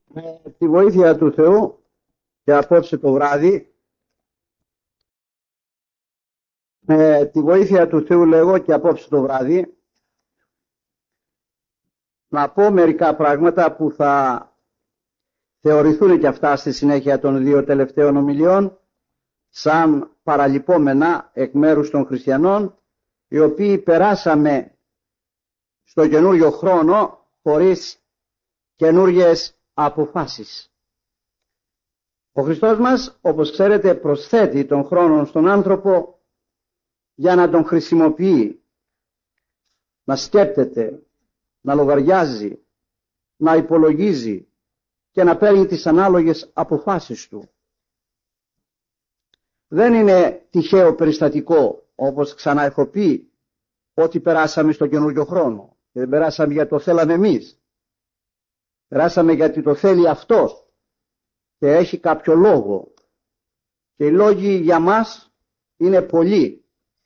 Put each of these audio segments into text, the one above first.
Με τη βοήθεια του Θεού και απόψε το βράδυ, να πω μερικά πράγματα που θα θεωρηθούν και αυτά στη συνέχεια των δύο τελευταίων ομιλιών σαν παραλυπόμενα εκ μέρους των χριστιανών, οι οποίοι περάσαμε στο καινούριο χρόνο χωρίς καινούριες αποφάσεις. Ο Χριστός μας, όπως ξέρετε, προσθέτει τον χρόνο στον άνθρωπο για να τον χρησιμοποιεί, να σκέπτεται, να λογαριάζει, να υπολογίζει και να παίρνει τις ανάλογες αποφάσεις του. Δεν είναι τυχαίο περιστατικό, όπως ξανά έχω πει, ότι περάσαμε στο καινούριο χρόνο. Και δεν περάσαμε γιατί το θέλαμε εμείς. Περάσαμε γιατί το θέλει αυτός και έχει κάποιο λόγο. Και οι λόγοι για μας είναι πολλοί.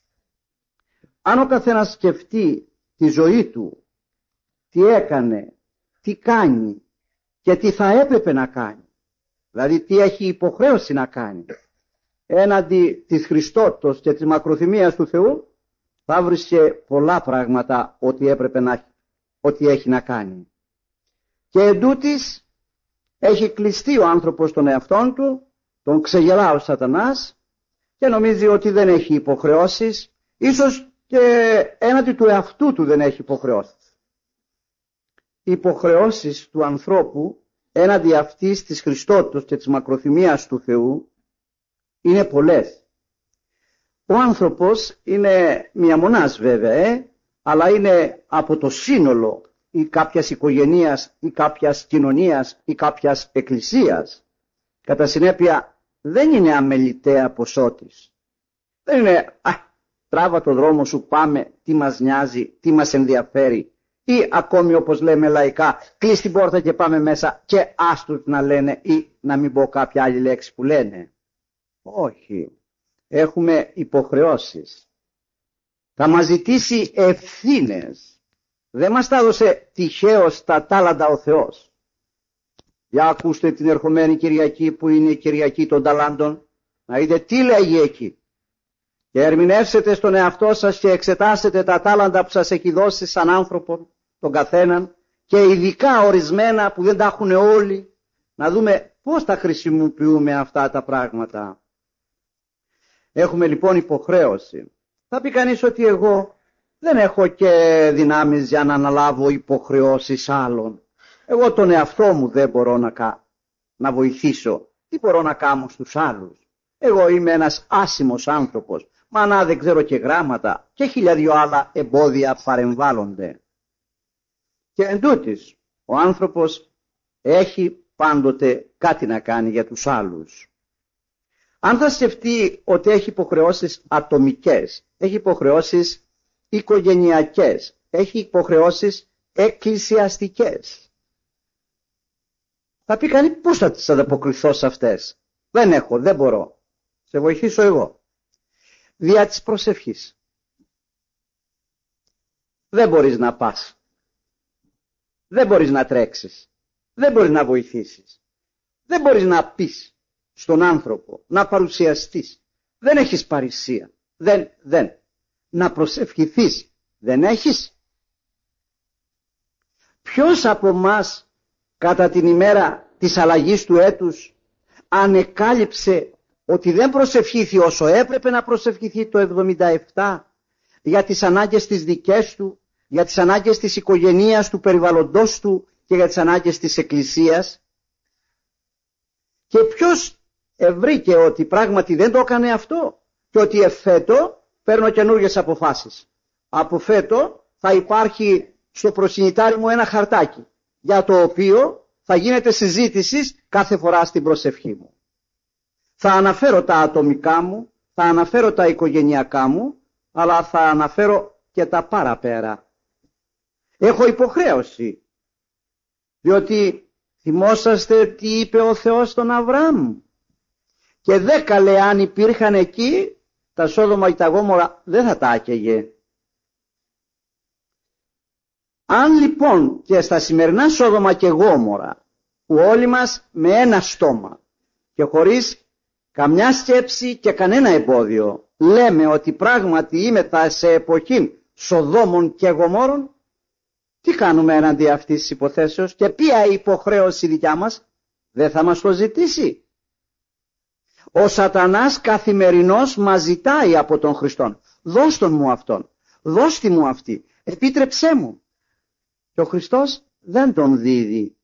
Αν ο καθένας σκεφτεί τη ζωή του, τι έκανε, τι κάνει και τι θα έπρεπε να κάνει, δηλαδή τι έχει υποχρέωση να κάνει έναντι της Χριστότητος και της μακροθυμίας του Θεού, θα βρίσκε πολλά πράγματα ότι έχει να κάνει. Και εντούτοις έχει κλειστεί ο άνθρωπος στον εαυτόν του, τον ξεγελά ο Σατανάς και νομίζει ότι δεν έχει υποχρεώσεις, ίσως και έναντι του εαυτού του δεν έχει υποχρεώσεις. Οι υποχρεώσεις του ανθρώπου έναντι αυτής της Χριστότητος και της μακροθυμίας του Θεού είναι πολλές. Ο άνθρωπος είναι μία μονάς βέβαια, αλλά είναι από το σύνολο ή κάποιας οικογενείας ή κάποιας κοινωνίας ή κάποιας εκκλησίας. Κατά συνέπεια δεν είναι αμεληταία ποσότης. Δεν είναι τράβα το δρόμο σου, πάμε, τι μας νοιάζει, τι μας ενδιαφέρει, ή ακόμη όπως λέμε λαϊκά, κλείς την πόρτα και πάμε μέσα και άστους να λένε, ή να μην πω κάποια άλλη λέξη που λένε. Όχι, έχουμε υποχρεώσεις. Θα μας ζητήσει ευθύνες. Δεν μας τα έδωσε τυχαίως τα τάλαντα ο Θεός. Για ακούστε την ερχομένη Κυριακή που είναι η Κυριακή των ταλάντων, να δείτε τι λέγει εκεί. Και ερμηνεύσετε στον εαυτό σας και εξετάσετε τα τάλαντα που σας έχει δώσει σαν άνθρωπο, τον καθέναν, και ειδικά ορισμένα που δεν τα έχουν όλοι, να δούμε πώς τα χρησιμοποιούμε αυτά τα πράγματα. Έχουμε λοιπόν υποχρέωση. Θα πει κανείς ότι εγώ δεν έχω και δυνάμεις για να αναλάβω υποχρεώσεις άλλων. Εγώ τον εαυτό μου δεν μπορώ να βοηθήσω. Τι μπορώ να κάνω στους άλλους? Εγώ είμαι ένας άσημος άνθρωπος. Μα να δεν ξέρω και γράμματα και 1000 άλλα εμπόδια παρεμβάλλονται. Και εντούτοις ο άνθρωπος έχει πάντοτε κάτι να κάνει για τους άλλους. Αν θα σκεφτεί ότι έχει υποχρεώσεις ατομικές, έχει υποχρεώσεις οικογενειακές, έχει υποχρεώσεις εκκλησιαστικές, θα πει κανείς πώς θα τις ανταποκριθώ σε αυτές? Δεν έχω, δεν μπορώ. Σε βοηθήσω εγώ. Δια της προσευχής. Δεν μπορείς να πας. Δεν μπορείς να τρέξεις. Δεν μπορείς να βοηθήσεις. Δεν μπορείς να πεις στον άνθρωπο, να παρουσιαστείς. Δεν έχεις παρησία. Δεν. Να προσευχηθείς. Δεν έχεις. Ποιος από μας κατά την ημέρα της αλλαγής του έτους ανεκάλυψε ότι δεν προσευχήθη όσο έπρεπε να προσευχηθεί το 77 για τις ανάγκες της δικές του, για τις ανάγκες της οικογένειας, του περιβαλλοντός του και για τις ανάγκες της εκκλησίας? Και ποιος ευρήκε ότι πράγματι δεν το έκανε αυτό και ότι εφέτο παίρνω καινούργιες αποφάσεις? Από φέτο θα υπάρχει στο προσυνητάρι μου ένα χαρτάκι για το οποίο θα γίνεται συζήτηση κάθε φορά στην προσευχή μου. Θα αναφέρω τα ατομικά μου, θα αναφέρω τα οικογενειακά μου, αλλά θα αναφέρω και τα παραπέρα. Έχω υποχρέωση, διότι θυμόσαστε τι είπε ο Θεός στον Αβραάμ? Και 10 λέει αν υπήρχαν εκεί, τα Σόδομα ή τα Γόμορα δεν θα τα άκαιγε. Αν λοιπόν και στα σημερινά Σόδομα και Γόμορα που όλοι μας με ένα στόμα και χωρίς καμιά σκέψη και κανένα εμπόδιο λέμε ότι πράγματι είμεθα σε εποχή Σοδόμων και Γομόρων, τι κάνουμε έναντι αυτής της υποθέσεως και ποια υποχρέωση δικιά μας? Δεν θα μας το ζητήσει? Ο σατανάς καθημερινώς μας ζητάει από τον Χριστόν, δώσ' τον μου αυτόν, δώσ' τη μου αυτή, επίτρεψέ μου. Και ο Χριστός δεν τον δίδει.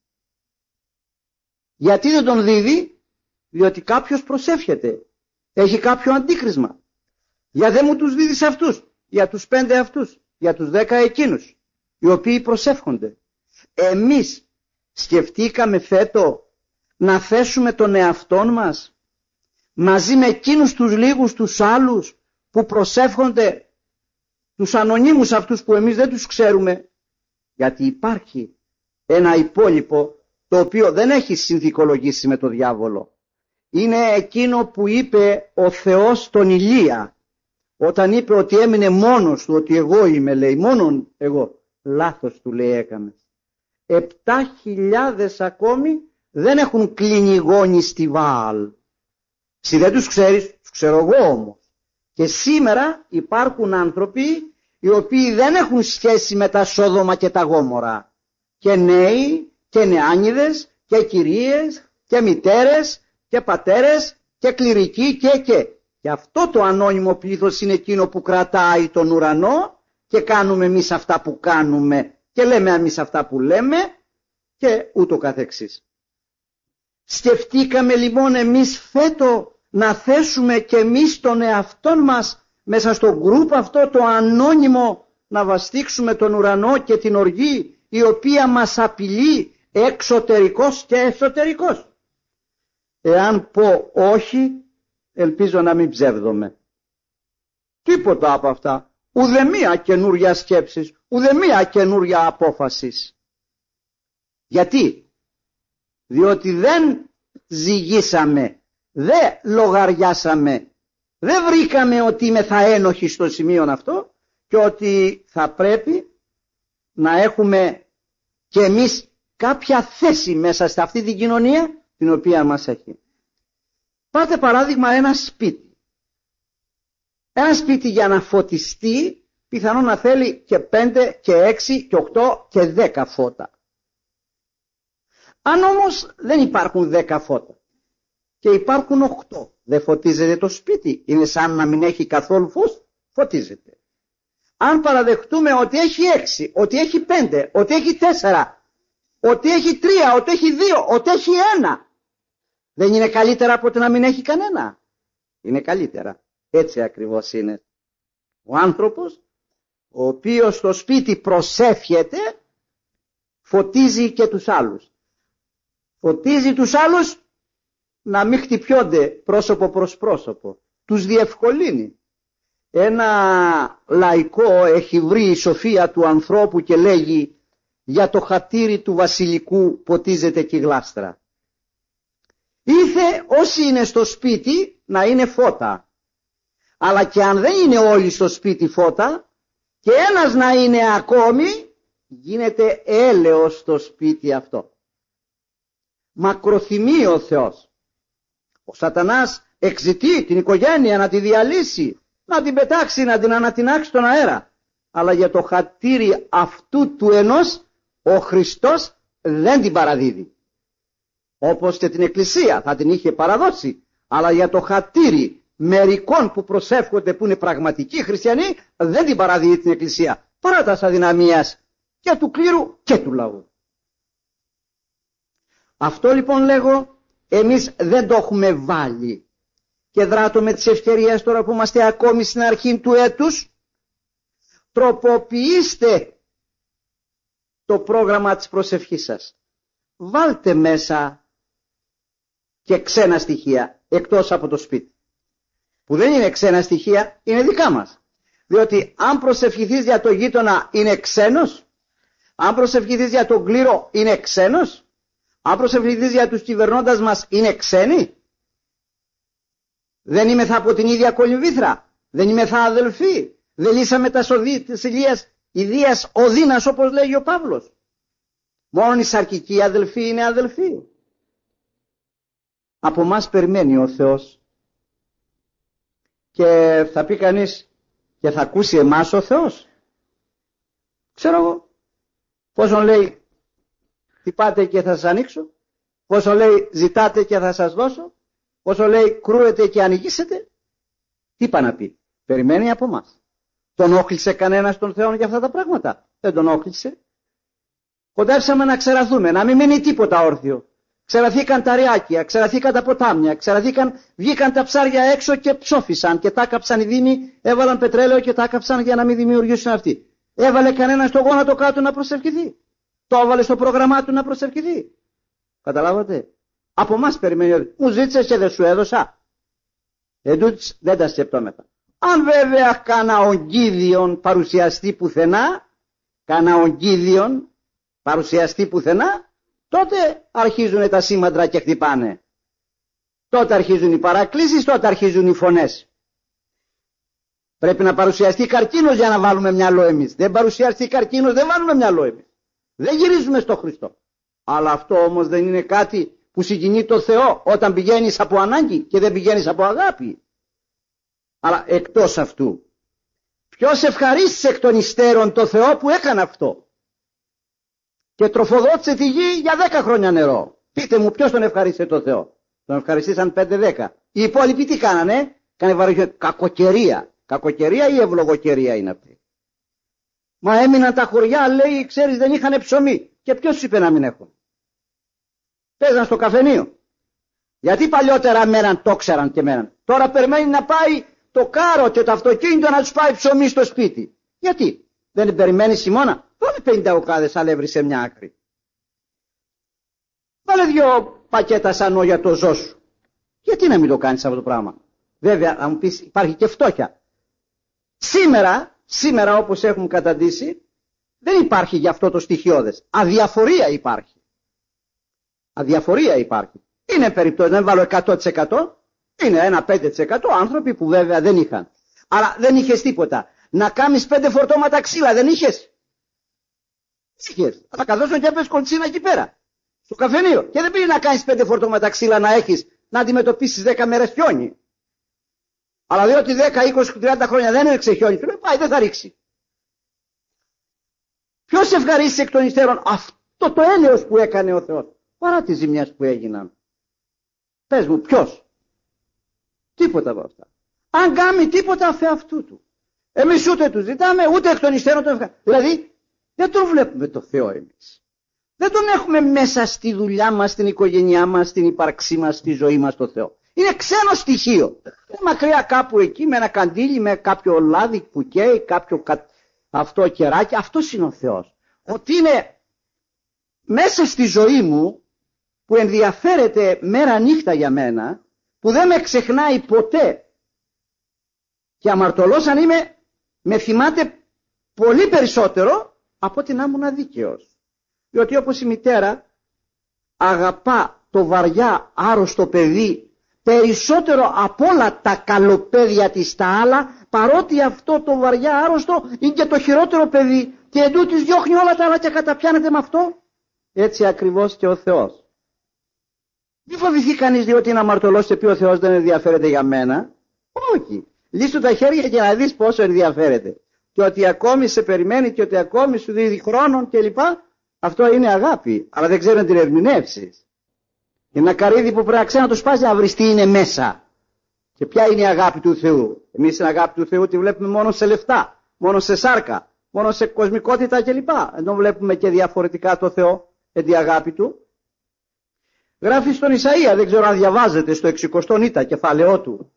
Γιατί δεν τον δίδει? Διότι κάποιος προσεύχεται, έχει κάποιο αντίκρισμα. Για δεν μου τους δίδεις αυτούς, για τους 5 αυτούς, για τους 10 εκείνους, οι οποίοι προσεύχονται. Εμείς σκεφτήκαμε φέτο να θέσουμε τον εαυτόν μας μαζί με εκείνους τους λίγους τους άλλους που προσεύχονται, τους ανωνύμους αυτούς που εμείς δεν τους ξέρουμε? Γιατί υπάρχει ένα υπόλοιπο το οποίο δεν έχει συνθηκολογήσει με το διάβολο. Είναι εκείνο που είπε ο Θεός στον Ηλία, όταν είπε ότι έμεινε μόνος του, ότι εγώ είμαι, λέει, μόνον εγώ. Λάθος του, λέει, έκαμε. 7.000 ακόμη δεν έχουν κλείνει γόνοι στη Βαάλ. Εσύ δεν τους ξέρεις, τους ξέρω εγώ όμως. Και σήμερα υπάρχουν άνθρωποι οι οποίοι δεν έχουν σχέση με τα Σόδομα και τα Γόμορα. Και νέοι και νεάνιδες και κυρίες και μητέρες και πατέρες και κληρικοί και αυτό το ανώνυμο πλήθος είναι εκείνο που κρατάει τον ουρανό και κάνουμε εμείς αυτά που κάνουμε και λέμε εμείς αυτά που λέμε και ούτω καθεξής. Σκεφτήκαμε λοιπόν εμείς φέτο να θέσουμε και εμείς τον εαυτόν μας μέσα στο γκρουπ αυτό το ανώνυμο, να βαστίξουμε τον ουρανό και την οργή η οποία μας απειλεί εξωτερικός και εσωτερικός? Εάν πω όχι, ελπίζω να μην ψεύδομαι. Τίποτα από αυτά. Ουδεμία καινούρια σκέψης, ουδεμία καινούρια απόφασης. Γιατί? Διότι δεν ζυγίσαμε, δεν λογαριάσαμε, δεν βρήκαμε ότι είμαι θα ένοχοι στο σημείο αυτό και ότι θα πρέπει να έχουμε και εμείς κάποια θέση μέσα σε αυτή την κοινωνία την οποία μας έχει. Πάτε παράδειγμα ένα σπίτι. Ένα σπίτι για να φωτιστεί πιθανόν να θέλει και 5 και 6 και 8 και 10 φώτα. Αν όμως δεν υπάρχουν 10 φώτα και υπάρχουν 8, δεν φωτίζεται το σπίτι? Είναι σαν να μην έχει καθόλου φως? Φωτίζεται. Αν παραδεχτούμε ότι έχει 6, ότι έχει 5, ότι έχει 4, ότι έχει 3, ότι έχει 2, ότι έχει 1, δεν είναι καλύτερα από το να μην έχει κανένα? Είναι καλύτερα. Έτσι ακριβώς είναι. Ο άνθρωπος ο οποίος στο σπίτι προσεύχεται φωτίζει και τους άλλους. Φωτίζει τους άλλους να μην χτυπιόνται πρόσωπο προς πρόσωπο. Τους διευκολύνει. Ένα λαϊκό έχει βρει η σοφία του ανθρώπου και λέγει: για το χατήρι του βασιλικού ποτίζεται και η γλάστρα. Ήθε όσοι είναι στο σπίτι να είναι φώτα. Αλλά και αν δεν είναι όλοι στο σπίτι φώτα και ένας να είναι ακόμη, γίνεται έλεος στο σπίτι αυτό. Μακροθυμεί ο Θεός. Ο σατανάς εξητεί την οικογένεια να τη διαλύσει, να την πετάξει, να την ανατινάξει στον αέρα. Αλλά για το χατήρι αυτού του ενός ο Χριστός δεν την παραδίδει. Όπως και την Εκκλησία θα την είχε παραδώσει. Αλλά για το χατήρι μερικών που προσεύχονται, που είναι πραγματικοί χριστιανοί, δεν την παραδίδει την Εκκλησία. Παρά τα αδυναμίας και του κλήρου και του λαού. Αυτό λοιπόν λέγω, εμείς δεν το έχουμε βάλει. Και δράτω με τις ευκαιρίες τώρα που είμαστε ακόμη στην αρχή του έτους, τροποποιήστε το πρόγραμμα της προσευχής σας. Βάλτε μέσα και ξένα στοιχεία εκτός από το σπίτι. Που δεν είναι ξένα στοιχεία, είναι δικά μας. Διότι αν προσευχηθείς για το γείτονα είναι ξένος, αν προσευχηθείς για τον κλήρο είναι ξένος, αν προσευχηθείς για τους κυβερνώντας μας είναι ξένοι. Δεν είμεθα από την ίδια κολυμβήθρα, δεν είμεθα αδελφοί, δεν λύσαμε τα σοδή της ιδίας οδύνας όπως λέγει ο Παύλος. Μόνο οι σαρκικοί αδελφοί είναι αδελφοί. Από μας περιμένει ο Θεός. Και θα πει κανείς, και θα ακούσει εμάς ο Θεός. Ξέρω εγώ. Πόσο λέει, χτυπάτε και θα σας ανοίξω. Πόσο λέει, ζητάτε και θα σας δώσω. Πόσο λέει, κρούετε και ανοιγήσετε. Τι είπα να πει. Περιμένει από μας. Τον όχλησε κανένας τον Θεό για αυτά τα πράγματα? Δεν τον όχλησε. Κοντέψαμε να ξεραθούμε, να μην μείνει τίποτα όρθιο. Ξεραθήκαν τα ριάκια, ξεραθήκαν τα ποτάμια, βγήκαν τα ψάρια έξω και ψόφισαν και τα κάψαν οι δήμοι, έβαλαν πετρέλαιο και τα κάψαν για να μην δημιουργήσουν αυτοί. Έβαλε κανένα στο γόνατο κάτω να προσευχηθεί. Το έβαλε στο πρόγραμμά του να προσευχηθεί. Καταλάβατε. Από μας περιμένει. Μου ζήτησες και δεν σου έδωσα. Εντούτοις δεν τα σκεπτόμεθα. Αν βέβαια κάνα ογκίδιον παρουσιαστεί πουθενά, τότε αρχίζουν τα σήμαντρα και χτυπάνε. Τότε αρχίζουν οι παρακλήσεις, τότε αρχίζουν οι φωνές. Πρέπει να παρουσιαστεί καρκίνος για να βάλουμε μυαλό εμείς. Δεν παρουσιαστεί καρκίνος, δεν βάλουμε μυαλό εμείς. Δεν γυρίζουμε στο Χριστό. Αλλά αυτό όμως δεν είναι κάτι που συγκινεί το Θεό όταν πηγαίνεις από ανάγκη και δεν πηγαίνεις από αγάπη. Αλλά εκτός αυτού, ποιος ευχαρίστησε εκ των υστέρων το Θεό που έκανε αυτό και τροφοδότησε τη γη για 10 χρόνια νερό? Πείτε μου, ποιος τον ευχαρίστησε το Θεό? Τον ευχαριστήσαν 5-10. Οι υπόλοιποι τι κάνανε? Κακοκαιρία. Κακοκαιρία ή ευλογοκαιρία είναι αυτή? Μα έμειναν τα χωριά, λέει, ξέρεις, δεν είχαν ψωμί. Και ποιος τους είπε να μην έχουν? Παίζαν στο καφενείο. Γιατί παλιότερα μέναν, το ξέραν και μέναν. Τώρα περιμένει να πάει το κάρο και το αυτοκίνητο να τους πάει ψωμί στο σπίτι. Γιατί? Δεν περιμένει χειμώνα? Βάλε 50 οκάδες αλεύρι σε μια άκρη. Βάλε 2 πακέτα σανό για το ζώο σου. Γιατί να μην το κάνεις αυτό το πράγμα? Βέβαια, θα μου πεις, υπάρχει και φτώχεια. Σήμερα όπως έχουμε καταντήσει, δεν υπάρχει γι' αυτό το στοιχειώδες. Αδιαφορία υπάρχει. Είναι περιπτώσεις, δεν βάλω 100%, είναι ένα 5% άνθρωποι που βέβαια δεν είχαν. Αλλά δεν είχες τίποτα. Να κάνεις 5 φορτώματα ξύλα, δεν είχες? Είχες. Θα καθόσουν και έπαιζες κοντσίνα εκεί πέρα, στο καφενείο. Και δεν πήγε να κάνεις 5 φορτώματα ξύλα να έχεις, να αντιμετωπίσεις 10 μέρες χιόνι. Αλλά διότι 10, 20, 30 χρόνια δεν έριξε χιόνι, του λέει πάει, δεν θα ρίξει. Ποιος ευχαρίστησε εκ των υστέρων αυτό το έλεος που έκανε ο Θεός, παρά τις ζημιές που έγιναν? Πες μου, ποιος? Τίποτα από αυτά. Αν κάνει τίποτα αφ' αυτού του. Εμείς ούτε του ζητάμε, ούτε εκ των υστέρων τον ευχαριστούμε. Δηλαδή, δεν τον βλέπουμε το Θεό εμείς. Δεν τον έχουμε μέσα στη δουλειά μας, στην οικογένειά μας, στην ύπαρξή μας, στη ζωή μας το Θεό. Είναι ξένο στοιχείο. Είναι μακριά κάπου εκεί με ένα καντήλι, με κάποιο λάδι που καίει, κάποιο αυτό κεράκι. Αυτός είναι ο Θεός. Ότι είναι μέσα στη ζωή μου, που ενδιαφέρεται μέρα νύχτα για μένα, που δεν με ξεχνάει ποτέ. Και αμαρτωλός αν είμαι, με θυμάται πολύ περισσότερο από ότι να ήμουν αδίκαιος. Διότι όπως η μητέρα αγαπά το βαριά άρρωστο παιδί περισσότερο από όλα τα καλοπαίδια της τα άλλα, παρότι αυτό το βαριά άρρωστο είναι και το χειρότερο παιδί και εντούτοις διώχνει όλα τα άλλα και καταπιάνεται με αυτό. Έτσι ακριβώς και ο Θεός. Μην φοβηθεί κανείς διότι είναι αμαρτωλός και πει ο Θεός δεν ενδιαφέρεται για μένα. Όχι. Λύσου τα χέρια και να δεις πόσο ενδιαφέρεται. Και ότι ακόμη σε περιμένει και ότι ακόμη σου δίδει χρόνων κλπ. Αυτό είναι αγάπη. Αλλά δεν ξέρει να την ερμηνεύσεις. Είναι ένα καρύδι που πρέπει να ξέρει να το σπάσει να βρεις τι είναι μέσα. Και ποια είναι η αγάπη του Θεού. Εμείς την αγάπη του Θεού τη βλέπουμε μόνο σε λεφτά, μόνο σε σάρκα, μόνο σε κοσμικότητα κλπ. Ενώ βλέπουμε και διαφορετικά το Θεό και την αγάπη του. Γράφει στον Ισαΐα, δεν ξέρω αν διαβάζετε, στο 60 κεφάλαιό του.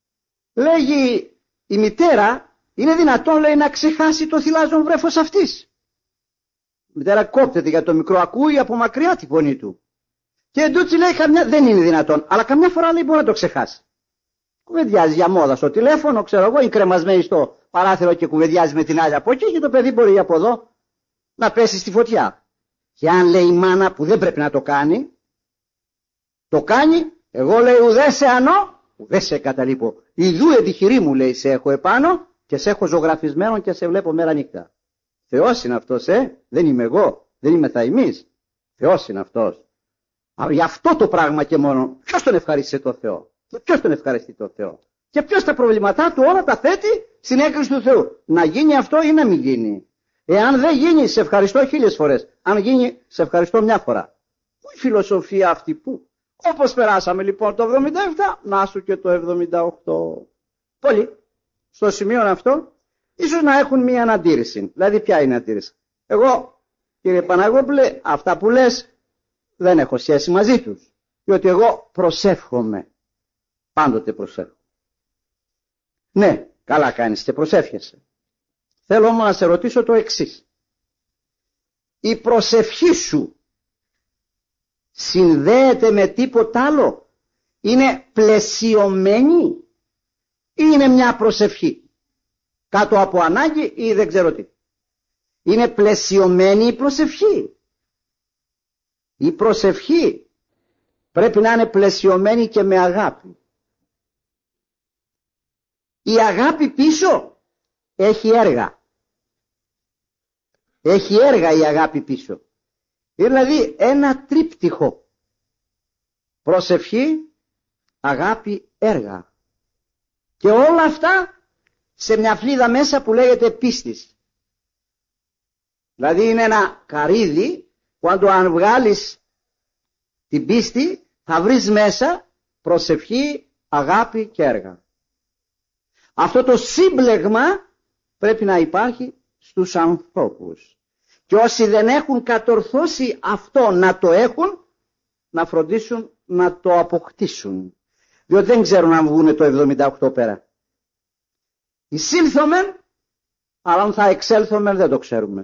Λέγει η μητέρα, είναι δυνατόν λέει να ξεχάσει το θυλάζον βρέφος αυτής? Η μητέρα κόπτεται για το μικρό, ακούει από μακριά τη φωνή του. Και εντούτσι λέει δεν είναι δυνατόν, αλλά καμιά φορά λέει μπορεί να το ξεχάσει. Κουβεντιάζει για μόδα στο τηλέφωνο, ξέρω εγώ, είναι κρεμασμένη στο παράθυρο και κουβεντιάζει με την άλλη από εκεί και το παιδί μπορεί από εδώ να πέσει στη φωτιά. Και αν λέει η μάνα που δεν πρέπει να το κάνει, το κάνει, εγώ λέει ουδέ σε ανώ, ουδέ σε καταλείπω. Ιδού εντυχηρή μου λέει σε έχω επάνω και σε έχω ζωγραφισμένο και σε βλέπω μέρα νύχτα. Θεός είναι αυτός, δεν είμαι εγώ, δεν είμαι θα εμείς. Θεός είναι αυτός. Γι' αυτό το πράγμα και μόνο. Ποιος τον ευχαρίστησε το Θεό? Και ποιος τον ευχαριστεί το Θεό? Και ποιος τα προβλήματά του όλα τα θέτει στην έγκριση του Θεού? Να γίνει αυτό ή να μην γίνει? Εάν δεν γίνει, σε ευχαριστώ 1000 φορές. Αν γίνει, σε ευχαριστώ μια φορά. Πού η φιλοσοφία αυτή, πού? Όπως περάσαμε λοιπόν το 77, να σου και το 78. Πολλοί στο σημείο αυτό ίσως να έχουν μια αναντήρηση. Δηλαδή ποια είναι η αντίρρηση? Εγώ, κύριε Παναγόπουλε, αυτά που λες δεν έχω σχέση μαζί τους. Διότι εγώ προσεύχομαι. Πάντοτε προσεύχομαι. Ναι, καλά κάνεις και προσεύχεσαι. Θέλω όμως να σε ρωτήσω το εξής. Η προσευχή σου συνδέεται με τίποτα άλλο? Είναι πλαισιωμένη ή είναι μια προσευχή κάτω από ανάγκη ή δεν ξέρω τι? Είναι πλαισιωμένη η προσευχή. Η προσευχή πρέπει να είναι πλαισιωμένη και με αγάπη. Η αγάπη πίσω έχει έργα. Έχει έργα η αγάπη πίσω. Δηλαδή ένα τρίπτυχο. Προσευχή, αγάπη, έργα. Και όλα αυτά σε μια φλίδα μέσα που λέγεται πίστης. Δηλαδή είναι ένα καρύδι που αν βγάλεις την πίστη θα βρεις μέσα προσευχή, αγάπη και έργα. Αυτό το σύμπλεγμα πρέπει να υπάρχει στους ανθρώπους. Και όσοι δεν έχουν κατορθώσει αυτό να το έχουν, να φροντίσουν να το αποκτήσουν. Διότι δεν ξέρουν αν βγουν το 78 πέρα. Εισήλθομεν, αλλά αν θα εξέλθομεν δεν το ξέρουμε.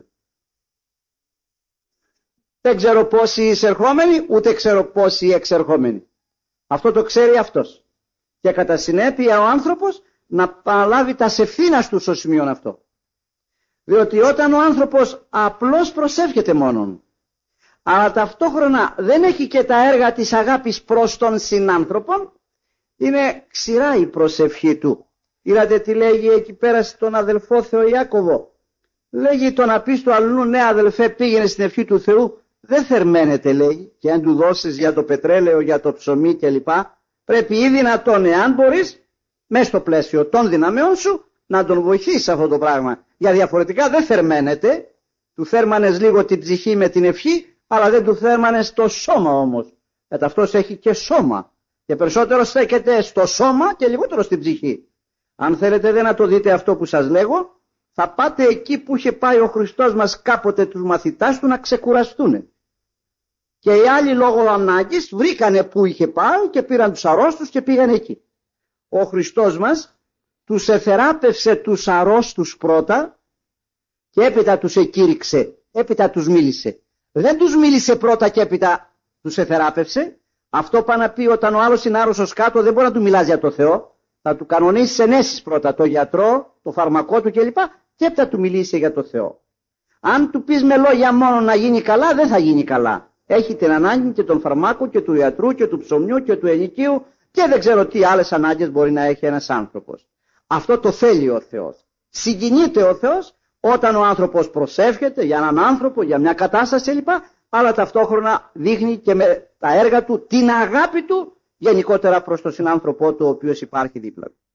Δεν ξέρω πόσοι εισερχόμενοι, ούτε ξέρω πόσοι εξερχόμενοι. Αυτό το ξέρει αυτός. Και κατά συνέπεια ο άνθρωπος να παραλάβει τα ευθύνας του στο σημείο αυτό. Διότι όταν ο άνθρωπος απλώς προσεύχεται μόνον, αλλά ταυτόχρονα δεν έχει και τα έργα της αγάπης προς τον συνάνθρωπον, είναι ξηρά η προσευχή του. Είδατε τι λέγει εκεί πέρα στον αδελφό Θεό Ιάκωβο? Λέγει το να πει του αλλού, ναι αδελφέ, πήγαινε στην ευχή του Θεού, δεν θερμαίνεται, λέει, και αν του δώσεις για το πετρέλαιο, για το ψωμί κλπ. Πρέπει ή δυνατόν, εάν μπορείς, μέσα στο πλαίσιο των δυναμεών σου, να τον βοηθήσεις αυτό το πράγμα. Για διαφορετικά δεν θερμαίνεται. Του θέρμανες λίγο την ψυχή με την ευχή, αλλά δεν του θέρμανες το σώμα όμως. Γιατί αυτός έχει και σώμα. Και περισσότερο στέκεται στο σώμα και λιγότερο στην ψυχή. Αν θέλετε δεν να το δείτε αυτό που σας λέγω, θα πάτε εκεί που είχε πάει ο Χριστός μας κάποτε τους μαθητάς του να ξεκουραστούν. Και οι άλλοι λόγω ανάγκης βρήκανε που είχε πάει και πήραν τους αρρώστους και πήγαν εκεί. Ο Χριστός μας τους εθεράπευσε τους αρρώστους πρώτα και έπειτα τους εκήρυξε, έπειτα τους μίλησε. Δεν τους μίλησε πρώτα και έπειτα τους εθεράπευσε. Αυτό πάει να πει όταν ο άλλος είναι άρρωστος κάτω δεν μπορεί να του μιλάς για το Θεό. Θα του κανονίσεις ενέσεις πρώτα, το γιατρό, το φαρμακό του κλπ. Και έπειτα του μιλήσει για το Θεό. Αν του πεις με λόγια μόνο να γίνει καλά, δεν θα γίνει καλά. Έχει την ανάγκη και των φαρμάκων και του ιατρού και του ψωμιού και του ενοικίου και δεν ξέρω τι άλλες ανάγκες μπορεί να έχει ένας άνθρωπος. Αυτό το θέλει ο Θεός. Συγκινείται ο Θεός όταν ο άνθρωπος προσεύχεται για έναν άνθρωπο, για μια κατάσταση κλπ. Αλλά ταυτόχρονα δείχνει και με τα έργα του την αγάπη του γενικότερα προς τον συνάνθρωπό του ο οποίος υπάρχει δίπλα του.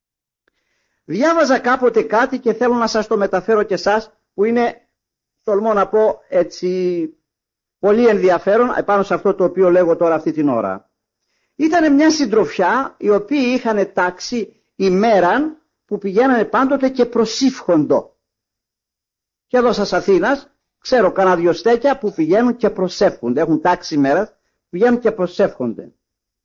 Διάβαζα κάποτε κάτι και θέλω να σας το μεταφέρω και εσάς που είναι, τολμώ να πω έτσι, πολύ ενδιαφέρον επάνω σε αυτό το οποίο λέγω τώρα αυτή την ώρα. Ήταν μια συντροφιά οι οποίοι είχαν τάξει ημέραν που πηγαίνανε πάντοτε και προσήφχοντο. Και εδώ σας Αθήνας ξέρω κανένα δυο στέκια που πηγαίνουν και προσεύχονται. Έχουν τάξει ημέρας, πηγαίνουν και προσεύχονται.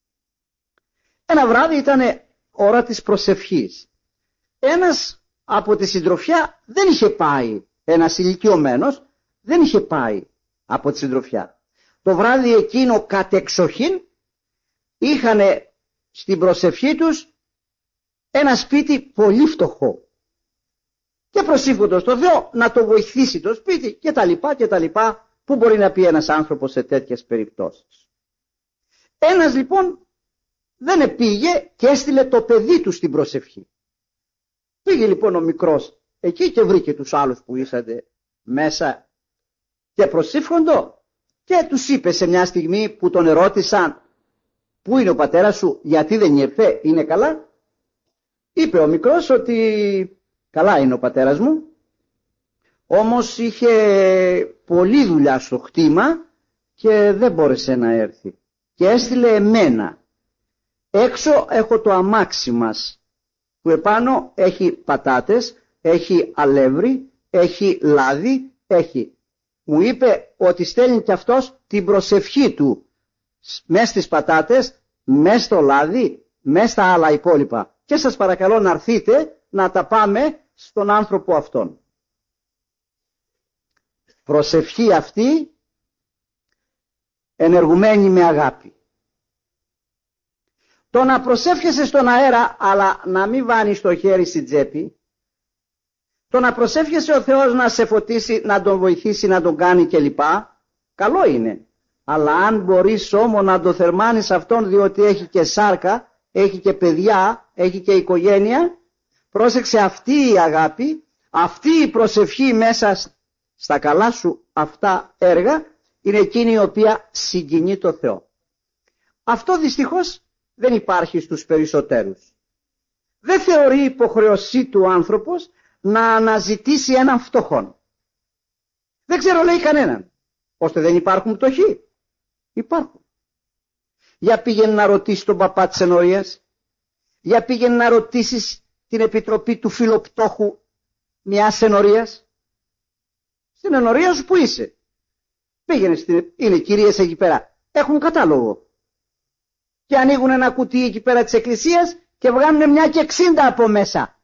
Ένα βράδυ ήταν ώρα της προσευχής. Ένας από τη συντροφιά δεν είχε πάει, ένας ηλικιωμένος δεν είχε πάει από τη συντροφιά. Το βράδυ εκείνο κατεξοχήν είχαν στην προσευχή τους ένα σπίτι πολύ φτωχό. Και προσήφονται στο Θεό να το βοηθήσει το σπίτι και τα λοιπά που μπορεί να πει ένας άνθρωπος σε τέτοιες περιπτώσεις. Ένας λοιπόν δεν πήγε και έστειλε το παιδί του στην προσευχή. Πήγε λοιπόν ο μικρός εκεί και βρήκε τους άλλους που ήσατε μέσα και προσήφχοντο Και τους είπε σε μια στιγμή που τον ερώτησαν, πού είναι ο πατέρας σου, γιατί δεν ήρθε, είναι καλά? Είπε ο μικρός ότι καλά είναι ο πατέρας μου, όμως είχε πολλή δουλειά στο χτήμα και δεν μπόρεσε να έρθει. Και έστειλε εμένα. Έξω έχω το αμάξι μας, που επάνω έχει πατάτες, έχει αλεύρι, έχει λάδι, έχει. Μου είπε ότι στέλνει και αυτός την προσευχή του μες στις πατάτες, μες στο λάδι, μες στα άλλα υπόλοιπα. Και σας παρακαλώ να έρθείτε να τα πάμε στον άνθρωπο αυτόν. Προσευχή αυτή ενεργουμένη με αγάπη. Το να προσεύχεσαι στον αέρα αλλά να μην βάνεις το χέρι στην τσέπη, το να προσεύχεσαι ο Θεός να σε φωτίσει, να τον βοηθήσει, να τον κάνει κλπ, καλό είναι. Αλλά αν μπορείς όμως να το θερμάνεις αυτόν, διότι έχει και σάρκα, έχει και παιδιά, έχει και οικογένεια, πρόσεξε, αυτή η αγάπη, αυτή η προσευχή μέσα στα καλά σου αυτά έργα είναι εκείνη η οποία συγκινεί το Θεό. Αυτό δυστυχώς δεν υπάρχει στους περισσότερους. Δεν θεωρεί υποχρεωσή του ο άνθρωπος να αναζητήσει έναν φτωχόν. Δεν ξέρω, λέει, κανέναν. Ώστε δεν υπάρχουν φτωχοί. Υπάρχουν. Για πήγαινε να ρωτήσεις τον παπά της ενορίας. Για πήγαινε να ρωτήσεις την επιτροπή του φιλοπτώχου μιας ενορίας. Στην ενορία σου που είσαι. Πήγαινε είναι κυρίες εκεί πέρα. Έχουν κατάλογο. Και ανοίγουν ένα κουτί εκεί πέρα της εκκλησίας και βγάλουν μια και 60 από μέσα.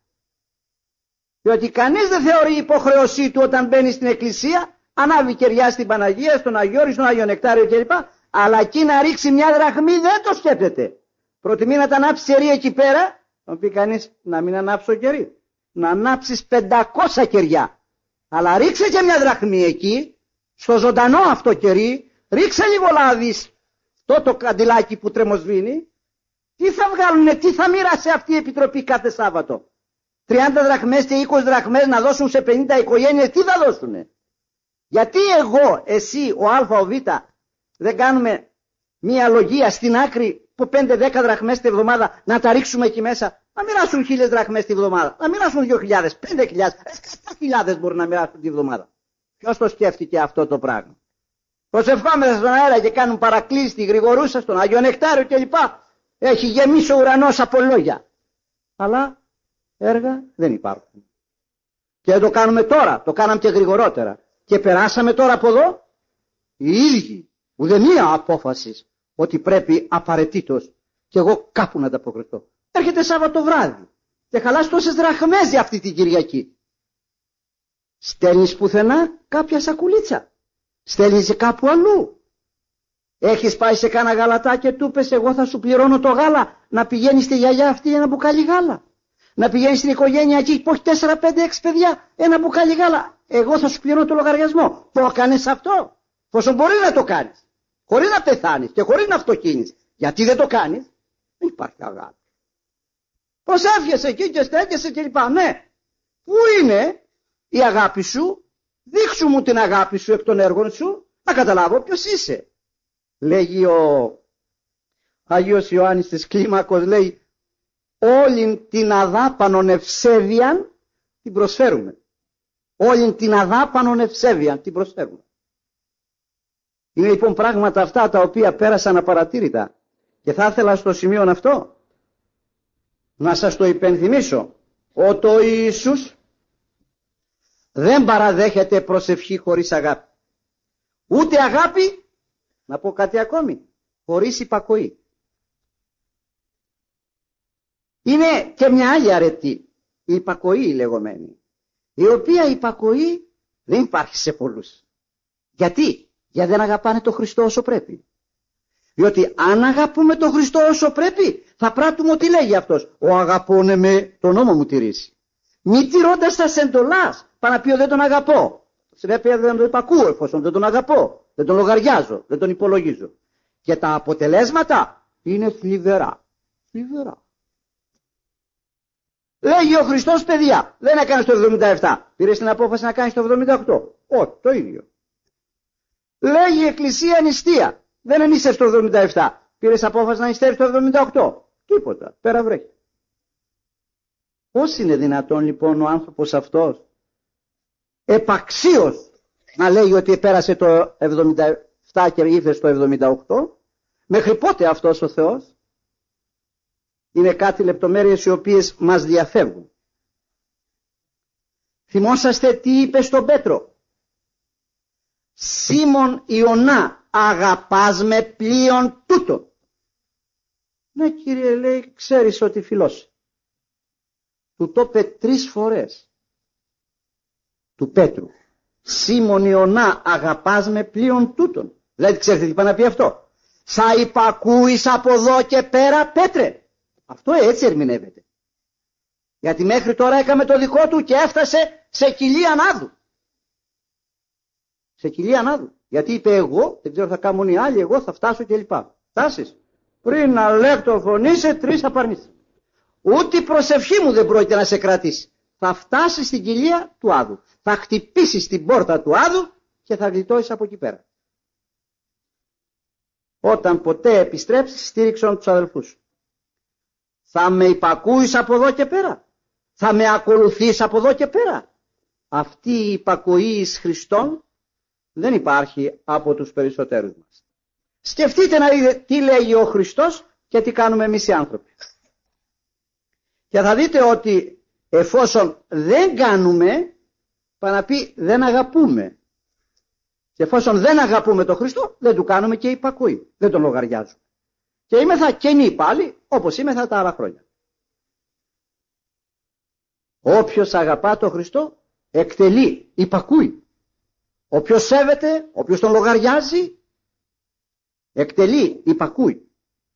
Διότι κανείς δεν θεωρεί υποχρεωσή του όταν μπαίνει στην εκκλησία, ανάβει κεριά στην Παναγία, στον Αγιώρη, στον Άγιο Νεκτάριο κλπ. Αλλά εκεί να ρίξει μια δραχμή δεν το σκέφτεται. Προτιμεί να τα ανάψει κερί εκεί πέρα, να πει κανείς να μην ανάψω κερί. Να ανάψεις 500 κεριά. Αλλά ρίξε και μια δραχμή εκεί, στο ζωντανό αυτό κερί, ρίξε λίγο λάδι, το καντιλάκι που τρεμοσβήνει. Τι θα βγάλουνε, τι θα μοίρασε αυτή η επιτροπή κάθε Σάββατο? 30 δραχμές και 20 δραχμές να δώσουν σε 50 οικογένειες, τι θα δώσουνε? Γιατί εγώ, εσύ, ο Α, ο Β, δεν κάνουμε μία λογία στην άκρη που 5-10 δραχμές τη εβδομάδα να τα ρίξουμε εκεί μέσα? Να μοιράσουν 1000 δραχμές τη εβδομάδα, να μοιράσουν 2.000, 5.000, 7.000 μπορούν να μοιράσουν τη εβδομάδα. Ποιος το σκέφτηκε αυτό το πράγμα? Προσευχόμεθα στον αέρα και κάνουν παρακλήσεις στη Γρηγορούσα, στον Άγιο Νεκτάριο κλπ. Έχει γεμίσει ο ουρανός από λόγια. Αλλά έργα δεν υπάρχουν. Και δεν το κάνουμε τώρα, το κάναμε και γρηγορότερα. Και περάσαμε τώρα από εδώ οι ίδιοι, ουδέμια απόφαση ότι πρέπει απαραίτητος και εγώ κάπου να ανταποκριθώ. Έρχεται Σάββατο βράδυ και χαλάς τόσες δραχμές για αυτή την Κυριακή. Στέλνεις πουθενά κάποια σακουλίτσα? Στέλνεις κάπου αλλού? Έχεις πάει σε κάνα γαλατά και του πες εγώ θα σου πληρώνω το γάλα, να πηγαίνεις στη γιαγιά αυτή ένα μπουκάλι γάλα? Να πηγαίνεις στην οικογένεια εκεί που έχει 4, 5, 6 παιδιά, ένα μπουκάλι γάλα, εγώ θα σου πληρώνω το λογαριασμό? Το έκανες αυτό? Πόσο μπορεί να το κάνεις χωρίς να πεθάνεις και χωρίς να φτωχύνεις? Γιατί δεν το κάνεις? Δεν υπάρχει αγάπη. Προσεύχεσαι εκεί και στέκεσαι κλπ. Ναι, πού είναι η αγάπη σου? Δείξου μου την αγάπη σου εκ των έργων σου, να καταλάβω ποιος είσαι. Λέγει ο Άγιος Ιωάννης της Κλίμακος, λέει, όλην την αδάπανον ευσέβειαν την προσφέρουμε. Όλην την αδάπανον ευσέβειαν την προσφέρουμε. Είναι λοιπόν πράγματα αυτά τα οποία πέρασαν απαρατήρητα. Και θα ήθελα στο σημείο αυτό να σας το υπενθυμίσω, ότι ο Ιησούς δεν παραδέχεται προσευχή χωρίς αγάπη. Ούτε αγάπη, να πω κάτι ακόμη, χωρίς υπακοή. Είναι και μια άλλη αρετή, η υπακοή η λεγόμενη, η οποία υπακοή δεν υπάρχει σε πολλούς. Γιατί? Γιατί δεν αγαπάνε τον Χριστό όσο πρέπει. Διότι αν αγαπούμε τον Χριστό όσο πρέπει, θα πράττουμε ό,τι λέγει αυτός. Ο αγαπώνε με τον νόμο μου τηρήσει. Μη τηρώντας τα εντολάς, πάνω να πει δεν τον αγαπώ. Συνέπεια δεν τον υπακούω εφόσον δεν τον αγαπώ. Δεν τον λογαριάζω, δεν τον υπολογίζω. Και τα αποτελέσματα είναι θλιβερά. Θλιβερά. Λέγει ο Χριστός, παιδιά, δεν έκανες το 77. Πήρες την απόφαση να κάνεις το 78. Όχι, το ίδιο. Λέγει η Εκκλησία νηστεία. Δεν ενίστες το 77. Πήρες απόφαση να νηστεύεις το 78. Τίποτα. Πέρα βρέχει. Πώς είναι δυνατόν λοιπόν ο άνθρωπος αυτός επαξίως να λέγει ότι πέρασε το 77 και ήρθε στο 78? Μέχρι πότε αυτός ο Θεός? Είναι κάτι λεπτομέρειες οι οποίες μας διαφεύγουν. Θυμόσαστε τι είπε στον Πέτρο? Σίμων Ιωνά, αγαπάς με πλοίον τούτο? Ναι Κύριε, λέει, ξέρεις ότι φιλώσαι. Του το είπε 3 φορές. Του Πέτρου. Σίμων Ιωνά, αγαπάς με πλοίον τούτον? Δηλαδή ξέρετε τι πάει να πει αυτό? Σα υπακούεις από εδώ και πέρα, Πέτρε? Αυτό έτσι ερμηνεύεται. Γιατί μέχρι τώρα έκαμε το δικό του και έφτασε σε κοιλία ανάδου. Σε κοιλία ανάδου. Γιατί είπε εγώ, δεν ξέρω θα κάνουν οι άλλοι, εγώ θα φτάσω κλπ. Φτάσεις. Πριν να λεκτοφωνήσει 3 θα παρνήσεις. Ούτε η προσευχή μου δεν πρόκειται να σε κρατήσει. Θα φτάσεις στην κοιλία του άδου. Θα χτυπήσεις την πόρτα του άδου και θα γλιτώσεις από εκεί πέρα. Όταν ποτέ επιστρέψεις, στήριξον τους αδελφούς σου. Θα με υπακούεις από εδώ και πέρα? Θα με ακολουθείς από εδώ και πέρα? Αυτή η υπακοή εις Χριστόν δεν υπάρχει από τους περισσότερους μας. Σκεφτείτε να δείτε τι λέγει ο Χριστός και τι κάνουμε εμείς οι άνθρωποι. Και θα δείτε ότι εφόσον δεν κάνουμε, πάει να πει δεν αγαπούμε. Και εφόσον δεν αγαπούμε τον Χριστό, δεν του κάνουμε και υπακοή. Δεν τον λογαριάζουμε. Και είμεθα καινοί πάλι, όπως είμεθα τα άλλα χρόνια. Όποιος αγαπά τον Χριστό, εκτελεί, υπακούει. Όποιος σέβεται, όποιος τον λογαριάζει, εκτελεί, υπακούει.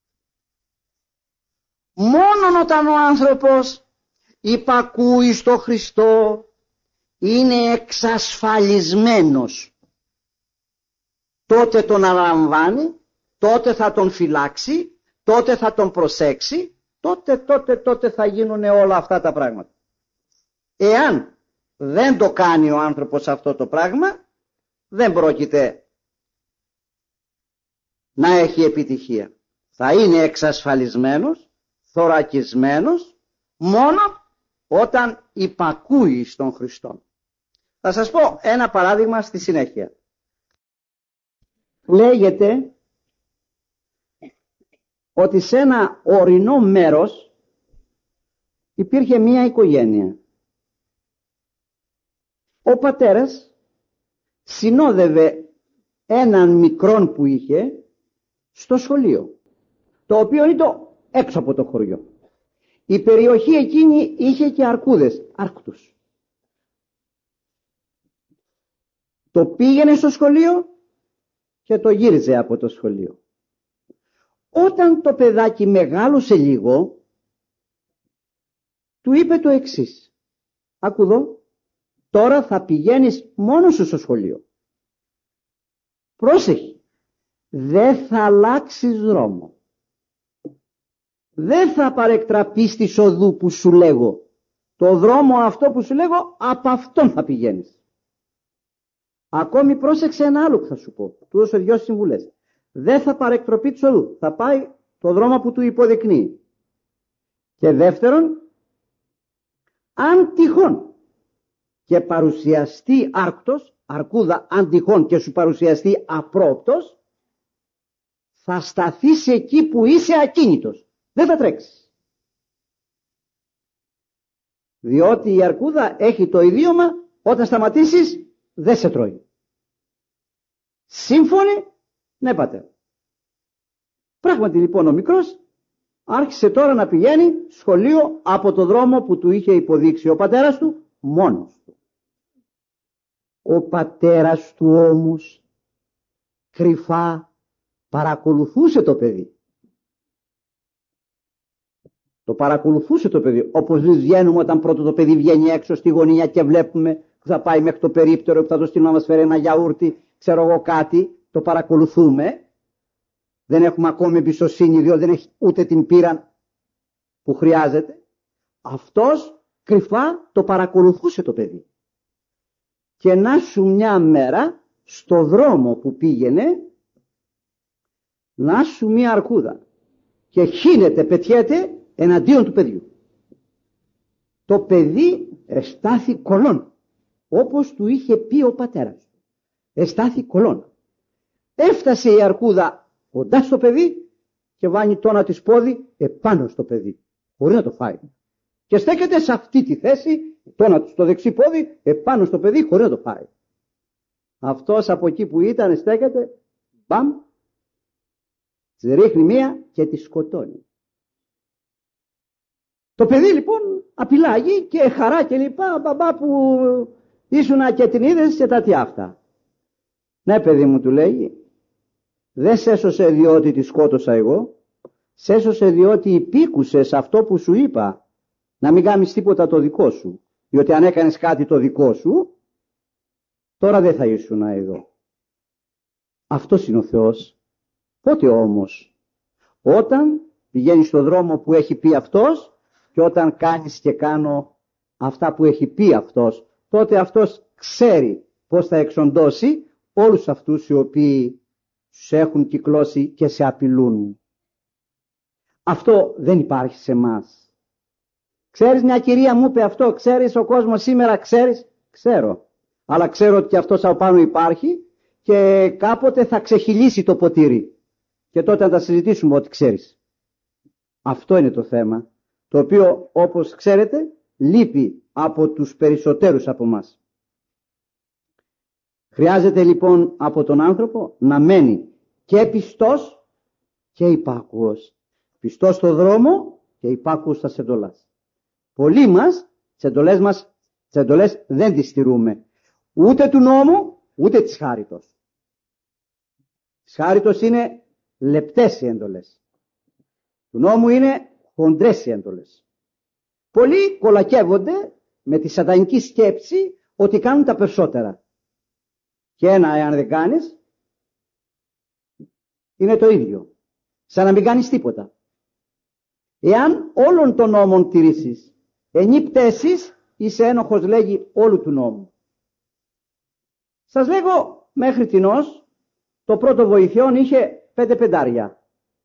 Μόνον όταν ο άνθρωπος υπακούει στο Χριστό, είναι εξασφαλισμένος. Τότε τον αναλαμβάνει, τότε θα τον φυλάξει, τότε θα τον προσέξει, τότε θα γίνουν όλα αυτά τα πράγματα. Εάν δεν το κάνει ο άνθρωπος αυτό το πράγμα, δεν πρόκειται να έχει επιτυχία. Θα είναι εξασφαλισμένος, θωρακισμένος, μόνο όταν υπακούει στον Χριστό. Θα σας πω ένα παράδειγμα στη συνέχεια. Λέγεται ότι σε ένα ορεινό μέρος υπήρχε μία οικογένεια. Ο πατέρας συνόδευε έναν μικρόν που είχε στο σχολείο, το οποίο είναι το έξω από το χωριό. Η περιοχή εκείνη είχε και αρκούδες, άρκτους. Το πήγαινε στο σχολείο και το γύριζε από το σχολείο. Όταν το παιδάκι μεγάλωσε λίγο, του είπε το εξής: άκου εδώ, τώρα θα πηγαίνεις μόνος σου στο σχολείο. Πρόσεχε, δεν θα αλλάξεις δρόμο. Δεν θα παρεκτραπείς τη οδού που σου λέγω. Το δρόμο αυτό που σου λέγω, από αυτόν θα πηγαίνεις. Ακόμη πρόσεξε ένα άλλο που θα σου πω. Του δώσω 2 συμβουλές. Δεν θα παρεκτροπεί τη οδού. Θα πάει το δρόμο που του υποδεικνύει. Και δεύτερον, αν τυχόν και παρουσιαστεί άρκτος, αρκούδα, αν τυχόν και σου παρουσιαστεί απρόπτος, θα σταθείς εκεί που είσαι ακίνητος. Δεν θα τρέξεις. Διότι η αρκούδα έχει το ιδίωμα, όταν σταματήσεις δεν σε τρώει. Σύμφωνοι? Ναι, πατέρα. Πράγματι λοιπόν ο μικρός άρχισε τώρα να πηγαίνει σχολείο από το δρόμο που του είχε υποδείξει ο πατέρας του μόνος του. Ο πατέρας του όμως κρυφά παρακολουθούσε το παιδί. Το παρακολουθούσε το παιδί. Όπως βγαίνουμε όταν πρώτο το παιδί βγαίνει έξω στη γωνία και βλέπουμε που θα πάει μέχρι το περίπτερο, που θα το στείλουμε να μας φέρει ένα γιαούρτι, ξέρω εγώ κάτι, το παρακολουθούμε. Δεν έχουμε ακόμη εμπιστοσύνη, διότι δεν έχει ούτε την πείρα που χρειάζεται. Αυτός κρυφά το παρακολουθούσε το παιδί. Και να σου μια μέρα στο δρόμο που πήγαινε να σου μία αρκούδα και χύνεται, πετιέται εναντίον του παιδιού. Το παιδί εστάθη κολόν, όπως του είχε πει ο πατέρας του. Εστάθη κολόν. Έφτασε η αρκούδα κοντά στο παιδί και βάνει το ένα της πόδι επάνω στο παιδί, χωρίς να το φάει. Και στέκεται σε αυτή τη θέση, το ένα στο δεξί πόδι επάνω στο παιδί, χωρίς να το φάει. Αυτός από εκεί που ήταν στέκεται, μπαμ, της ρίχνει μία και τη σκοτώνει. Το παιδί λοιπόν απειλάγει και χαρά και λοιπά, μπαμπά που ήσουνα και την είδες και τα τι αυτά. Ναι παιδί μου, του λέει, δεν σε έσωσε διότι τη σκότωσα εγώ, σε έσωσε διότι υπήκουσες αυτό που σου είπα, να μην κάνεις τίποτα το δικό σου. Διότι αν έκανες κάτι το δικό σου, τώρα δεν θα ήσουν εδώ. Αυτός είναι ο Θεός. Πότε όμως? Όταν πηγαίνεις στον δρόμο που έχει πει αυτός και όταν κάνεις και κάνω αυτά που έχει πει αυτός, τότε αυτός ξέρει πώς θα εξοντώσει όλους αυτούς οι οποίοι σε έχουν κυκλώσει και σε απειλούν. Αυτό δεν υπάρχει σε μας. Ξέρεις, μια κυρία μου είπε αυτό, ξέρεις ο κόσμος σήμερα, ξέρεις? Ξέρω. Αλλά ξέρω ότι και αυτός από πάνω υπάρχει και κάποτε θα ξεχυλήσει το ποτήρι. Και τότε θα τα συζητήσουμε ό,τι ξέρεις. Αυτό είναι το θέμα, το οποίο όπως ξέρετε λείπει από τους περισσότερους από μας. Χρειάζεται λοιπόν από τον άνθρωπο να μένει και πιστός και υπάκουος. Πιστός στο δρόμο και υπάκουος στα εντολάς. Πολλοί μας τις εντολές δεν τις στηρούμε. Ούτε του νόμου, ούτε της χάριτος. Της χάριτος είναι λεπτές οι εντολές. Του νόμου είναι χοντρές οι εντολές. Πολλοί κολακεύονται με τη σατανική σκέψη ότι κάνουν τα περισσότερα. Και ένα, εάν δεν κάνεις, είναι το ίδιο. Σαν να μην κάνεις τίποτα. Εάν όλων των νόμων τηρήσεις, ενίπτεσσεις, είσαι ένοχος, λέγει, όλου του νόμου. Σας λέγω, μέχρι τινός, το πρώτο βοηθειόν είχε 5 πεντάρια.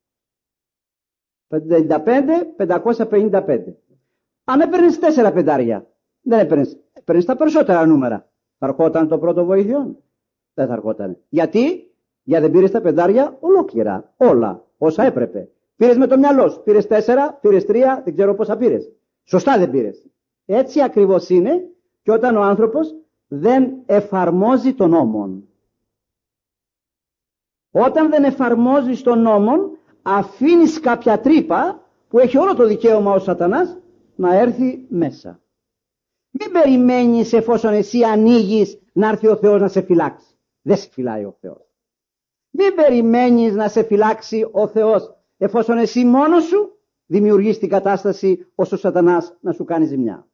555. Αν έπαιρνες 4 πεντάρια, δεν έπαιρνες τα περισσότερα νούμερα. Θα ερχόταν το πρώτο βοηθειόν? Δεν θα ερχόταν. Γιατί δεν πήρες τα πεντάρια ολόκληρα, όλα, όσα έπρεπε. Πήρες με το μυαλό σου, πήρες 4, πήρες 3, δεν ξέρω πόσα πήρες. Σωστά δεν πήρες. Έτσι ακριβώς είναι και όταν ο άνθρωπος δεν εφαρμόζει τον νόμον. Όταν δεν εφαρμόζεις τον νόμον, αφήνεις κάποια τρύπα που έχει όλο το δικαίωμα ο σατανάς να έρθει μέσα. Μην περιμένεις εφόσον εσύ ανοίγεις να έρθει ο Θεός να σε φυλάξει. Δεν σε φυλάει ο Θεός. Μην περιμένεις να σε φυλάξει ο Θεός εφόσον εσύ μόνος σου δημιουργείς την κατάσταση όσο ο σατανάς να σου κάνει ζημιά.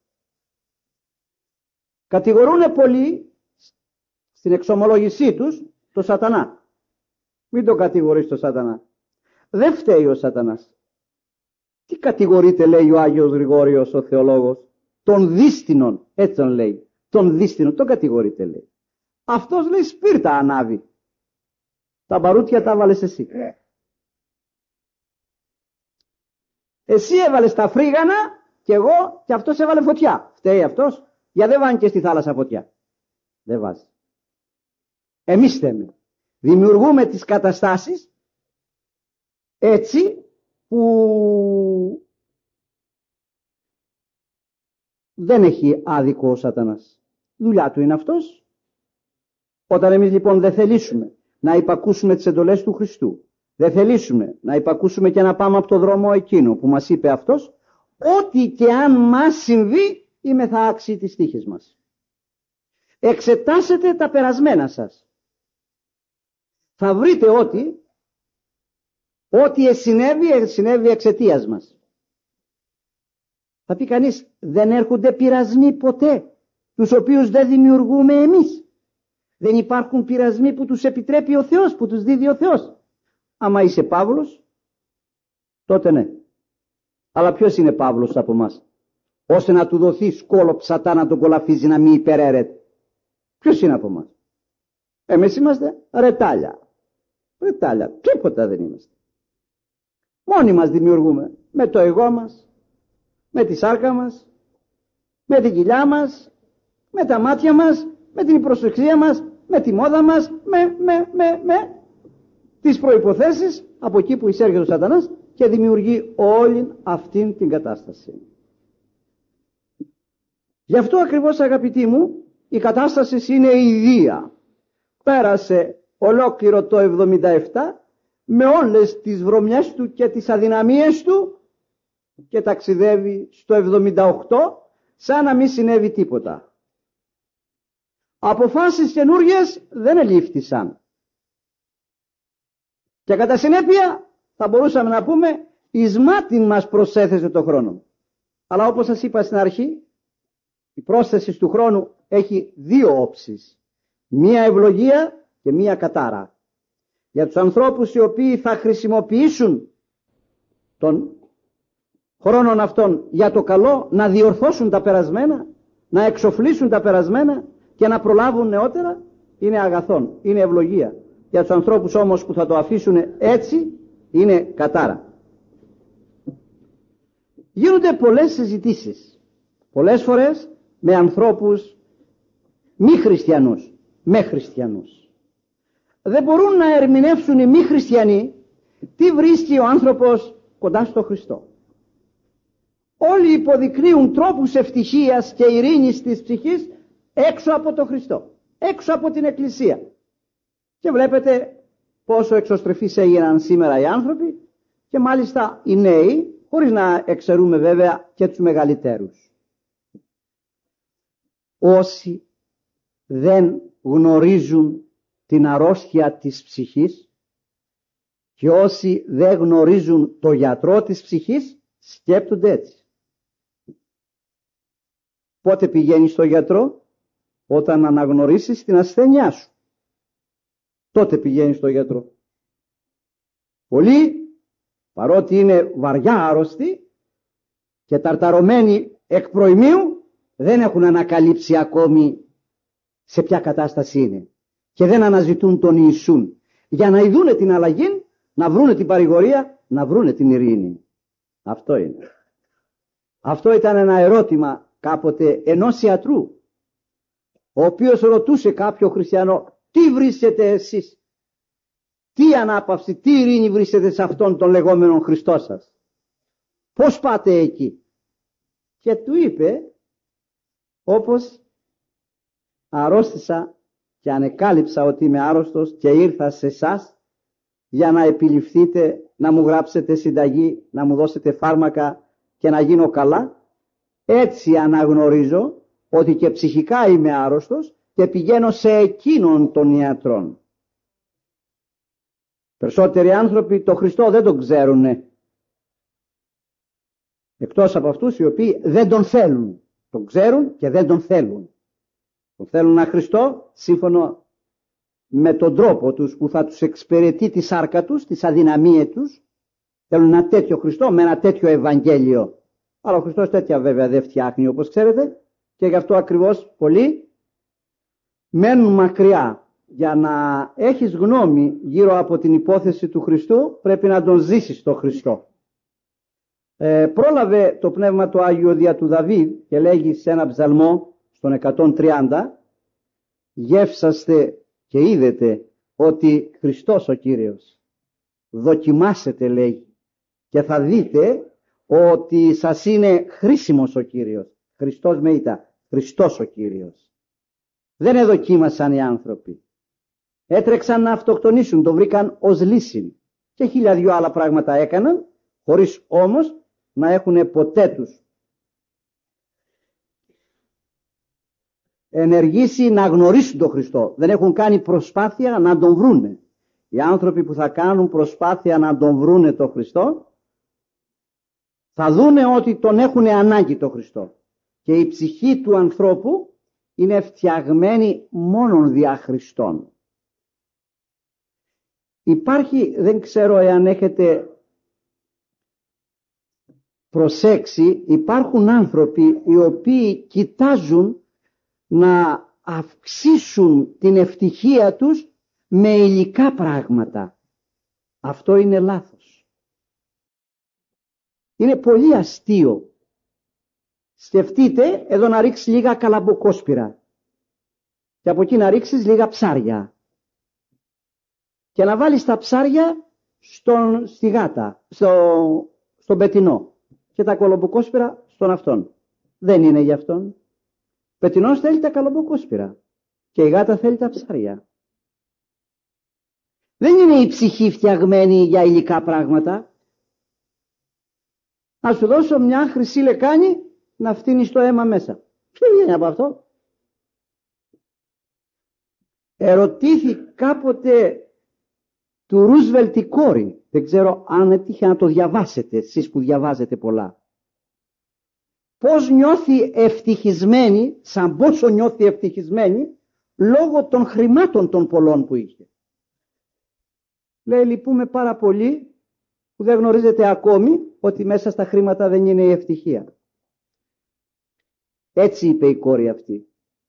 Κατηγορούν πολλοί στην εξομολόγησή τους το σατανά. Μην το κατηγορείς το σατανά. Δεν φταίει ο σατανάς. Τι κατηγορείται, λέει ο Άγιος Γρηγόριος ο θεολόγος? Τον δύστηνον, έτσι τον λέει. Τον δύστηνον, τον κατηγορείται, λέει. Αυτός, λέει, σπίρτα ανάβει. Τα μπαρούτια τα έβαλες εσύ. Εσύ έβαλες τα φρίγανα και εγώ και αυτός έβαλε φωτιά. Φταίει αυτός? Γιατί δεν βάνει και στη θάλασσα φωτιά? Δεν βάζει. Εμείς φταίμε. Δημιουργούμε τις καταστάσεις έτσι που δεν έχει άδικο ο σατανάς. Δουλειά του είναι αυτός. Όταν εμείς λοιπόν δεν θελήσουμε να υπακούσουμε τις εντολές του Χριστού, δεν θελήσουμε να υπακούσουμε και να πάμε από το δρόμο εκείνο που μας είπε αυτός, ό,τι και αν μας συμβεί, είμαι θα άξιοι τις τύχες μας. Εξετάσετε τα περασμένα σας. Θα βρείτε ότι συνέβη εξαιτίας μας. Θα πει κανείς, δεν έρχονται πειρασμοί ποτέ, τους οποίους δεν δημιουργούμε εμείς? Δεν υπάρχουν πειρασμοί που τους επιτρέπει ο Θεός, που τους δίδει ο Θεός? Άμα είσαι Παύλος, τότε ναι. Αλλά ποιος είναι Παύλος από μας, ώστε να του δοθεί σκόλο ψατά να τον κολαφίζει να μην υπεραίρεται? Ποιος είναι από μας? Εμείς είμαστε ρετάλια. Ρετάλια, τίποτα δεν είμαστε. Μόνοι μας δημιουργούμε, με το εγώ μας, με τη σάρκα μας, με την κοιλιά μας, με τα μάτια μας, με την υπροσεξία μας, με τη μόδα μας, με τις προϋποθέσεις από εκεί που εισέρχεται ο σατανάς και δημιουργεί όλη αυτήν την κατάσταση. Γι' αυτό ακριβώς, αγαπητοί μου, η κατάσταση είναι ιδία. Πέρασε ολόκληρο το 77 με όλες τις βρωμιές του και τις αδυναμίες του και ταξιδεύει στο 78 σαν να μην συνέβη τίποτα. Αποφάσεις καινούργιες δεν ελήφθησαν. Και κατά συνέπεια θα μπορούσαμε να πούμε εις μάτιν μας προσέθεσε το χρόνο. Αλλά όπως σας είπα στην αρχή, η πρόσθεση του χρόνου έχει δύο όψεις. Μία ευλογία και μία κατάρα. Για τους ανθρώπους οι οποίοι θα χρησιμοποιήσουν τον χρόνο αυτόν για το καλό, να διορθώσουν τα περασμένα, να εξοφλήσουν τα περασμένα και να προλάβουν νεότερα, είναι αγαθόν, είναι ευλογία. Για τους ανθρώπους όμως που θα το αφήσουν έτσι, είναι κατάρα. Γίνονται πολλές συζητήσεις, πολλές φορές με ανθρώπους μη χριστιανούς, με χριστιανούς. Δεν μπορούν να ερμηνεύσουν οι μη χριστιανοί τι βρίσκει ο άνθρωπος κοντά στο Χριστό. Όλοι υποδεικνύουν τρόπους ευτυχίας και ειρήνης της ψυχής έξω από τον Χριστό, έξω από την Εκκλησία. Και βλέπετε πόσο εξωστρεφείς έγιναν σήμερα οι άνθρωποι και μάλιστα οι νέοι, χωρίς να εξαιρούμε βέβαια και τους μεγαλύτερους. Όσοι δεν γνωρίζουν την αρρώστια της ψυχής και όσοι δεν γνωρίζουν το γιατρό της ψυχής σκέπτονται έτσι. Πότε πηγαίνεις στο γιατρό? Όταν αναγνωρίσεις την ασθένειά σου. Τότε πηγαίνεις στο γιατρό. Πολλοί, παρότι είναι βαριά άρρωστοι και ταρταρωμένοι εκ προημίου, δεν έχουν ανακαλύψει ακόμη σε ποια κατάσταση είναι και δεν αναζητούν τον Ιησούν για να ειδούνε την αλλαγή, να βρούνε την παρηγορία, να βρούνε την ειρήνη. Αυτό είναι. Αυτό ήταν ένα ερώτημα κάποτε ενός ιατρού, ο οποίος ρωτούσε κάποιο χριστιανό, τι βρίσκετε εσείς, τι ανάπαυση, τι ειρήνη βρίσκετε σε αυτόν τον λεγόμενο Χριστό σας, πώς πάτε εκεί? Και του είπε, όπως αρρώστησα και ανεκάλυψα ότι είμαι άρρωστος και ήρθα σε εσάς για να επιληφθείτε, να μου γράψετε συνταγή, να μου δώσετε φάρμακα και να γίνω καλά, έτσι αναγνωρίζω ότι και ψυχικά είμαι άρρωστος και πηγαίνω σε εκείνον των ιατρών. Περισσότεροι άνθρωποι το Χριστό δεν τον ξέρουν, εκτός από αυτούς οι οποίοι δεν τον θέλουν. Τον ξέρουν και δεν τον θέλουν. Τον θέλουν ένα Χριστό σύμφωνα με τον τρόπο τους που θα τους εξυπηρετεί τη σάρκα τους, τις αδυναμίες τους. Θέλουν ένα τέτοιο Χριστό με ένα τέτοιο Ευαγγέλιο. Αλλά ο Χριστός τέτοια βέβαια δεν φτιάχνει, όπως ξέρετε, και γι' αυτό ακριβώς πολλοί μένουν μακριά. Για να έχεις γνώμη γύρω από την υπόθεση του Χριστού πρέπει να τον ζήσεις τον Χριστό. Πρόλαβε το Πνεύμα του Άγιου δια του Δαβίδ και λέγει σε ένα ψαλμό στον 130, γεύσαστε και είδετε ότι Χριστός ο Κύριος. Δοκιμάσετε, λέει, και θα δείτε ότι σας είναι χρήσιμος ο Κύριος. Χριστός με ήττα, Χριστός ο Κύριος. Δεν εδοκίμασαν οι άνθρωποι. Έτρεξαν να αυτοκτονήσουν, το βρήκαν ως λύση. Και 1000 άλλα πράγματα έκαναν, χωρίς όμως να έχουν ποτέ τους ενεργήσει να γνωρίσουν τον Χριστό. Δεν έχουν κάνει προσπάθεια να τον βρούνε. Οι άνθρωποι που θα κάνουν προσπάθεια να τον βρούνε τον Χριστό θα δούνε ότι τον έχουν ανάγκη τον Χριστό. Και η ψυχή του ανθρώπου είναι φτιαγμένη μόνον δια Χριστόν. Υπάρχει, δεν ξέρω εάν έχετε προσέξει, υπάρχουν άνθρωποι οι οποίοι κοιτάζουν να αυξήσουν την ευτυχία τους με υλικά πράγματα. Αυτό είναι λάθος. Είναι πολύ αστείο. Σκεφτείτε εδώ να ρίξεις λίγα καλαμποκόσπυρα και από εκεί να ρίξεις λίγα ψάρια και να βάλεις τα ψάρια στη γάτα, στον πετεινό και τα καλαμποκόσπυρα στον αυτόν. Δεν είναι για αυτόν. Ο πετεινός θέλει τα καλαμποκόσπυρα και η γάτα θέλει τα ψάρια. Δεν είναι η ψυχή φτιαγμένη για υλικά πράγματα. Να σου δώσω μια χρυσή λεκάνη να φτύνεις το αίμα μέσα. Ποιο βγαίνει από αυτό? Ερωτήθη κάποτε του Ρούσβελτ η κόρη. Δεν ξέρω αν έτυχε να το διαβάσετε εσείς που διαβάζετε πολλά. Πώς νιώθει ευτυχισμένη, σαν πόσο νιώθει ευτυχισμένη, λόγω των χρημάτων των πολλών που είχε. Λέει, λυπούμε πάρα πολύ που δεν γνωρίζετε ακόμη ότι μέσα στα χρήματα δεν είναι η ευτυχία. Έτσι είπε η κόρη αυτή.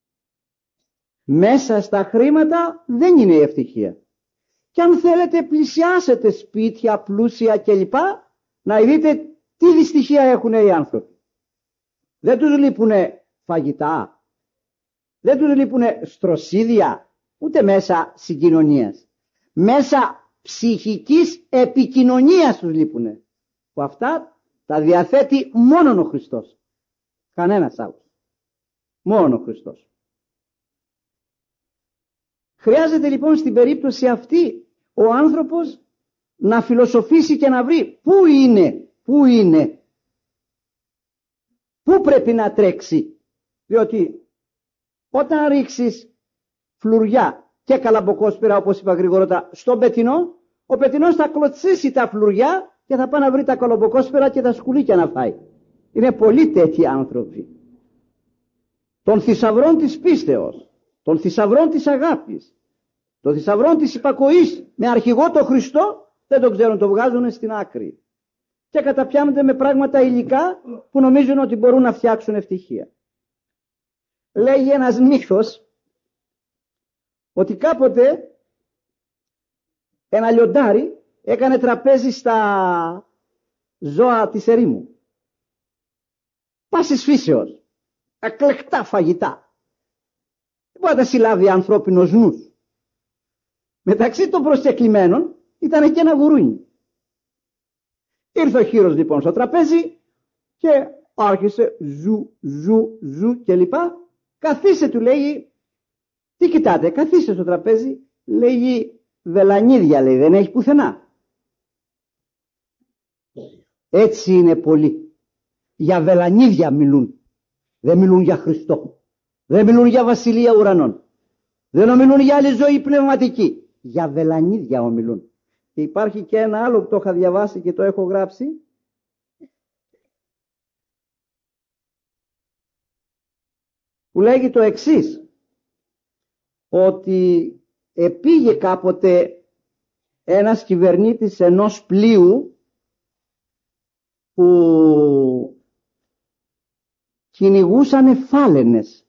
Μέσα στα χρήματα δεν είναι η ευτυχία. Και αν θέλετε πλησιάσετε σπίτια, πλούσια κλπ. Να δείτε τι δυστυχία έχουν οι άνθρωποι. Δεν τους λείπουνε φαγητά. Δεν τους λείπουνε στροσίδια. Ούτε μέσα συγκοινωνίας. Μέσα ψυχικής επικοινωνίας τους λείπουνε. Που αυτά τα διαθέτει μόνον ο Χριστός. Κανένας άλλος. Μόνο ο Χριστός. Χρειάζεται λοιπόν στην περίπτωση αυτή ο άνθρωπος να φιλοσοφήσει και να βρει πού πρέπει να τρέξει. Διότι όταν ρίξεις φλουριά και καλαμποκόσπυρα, όπως είπα γρηγορότερα, στον πετεινό, ο πετεινός θα κλωτσίσει τα φλουριά και θα πάει να βρει τα καλαμποκόσπυρα και τα σκουλίκια να φάει. Είναι πολλοί τέτοιοι άνθρωποι. Των θησαυρών της πίστεως, των θησαυρών της αγάπης, των θησαυρών της υπακοής με αρχηγό τον Χριστό, δεν το ξέρουν, το βγάζουν στην άκρη. Και καταπιάνονται με πράγματα υλικά που νομίζουν ότι μπορούν να φτιάξουν ευτυχία. Λέγει ένας μύθος ότι κάποτε ένα λιοντάρι έκανε τραπέζι στα ζώα της ερήμου. Πάσης φύσεως, εκλεκτά φαγητά. Δεν μπορεί να τα συλλάβει ανθρώπινος νους. Μεταξύ των προσκεκλημένων ήταν και ένα γουρούνι. Ήρθε ο χήρος λοιπόν στο τραπέζι και άρχισε ζου και λοιπά. Καθίστε, του λέει, τι κοιτάτε, καθίστε στο τραπέζι. Λέγει, βελανίδια, λέει, δεν έχει πουθενά. Έτσι είναι πολλοί. Για βελανίδια μιλούν. Δεν μιλούν για Χριστό. Δεν μιλούν για βασιλεία ουρανών. Δεν ομιλούν για άλλη ζωή πνευματική. Για βελανίδια ομιλούν. Και υπάρχει και ένα άλλο που το είχα διαβάσει και το έχω γράψει. Που λέγει το εξής. Ότι επήγε κάποτε ένας κυβερνήτης ενός πλοίου που κυνηγούσανε φάλαινες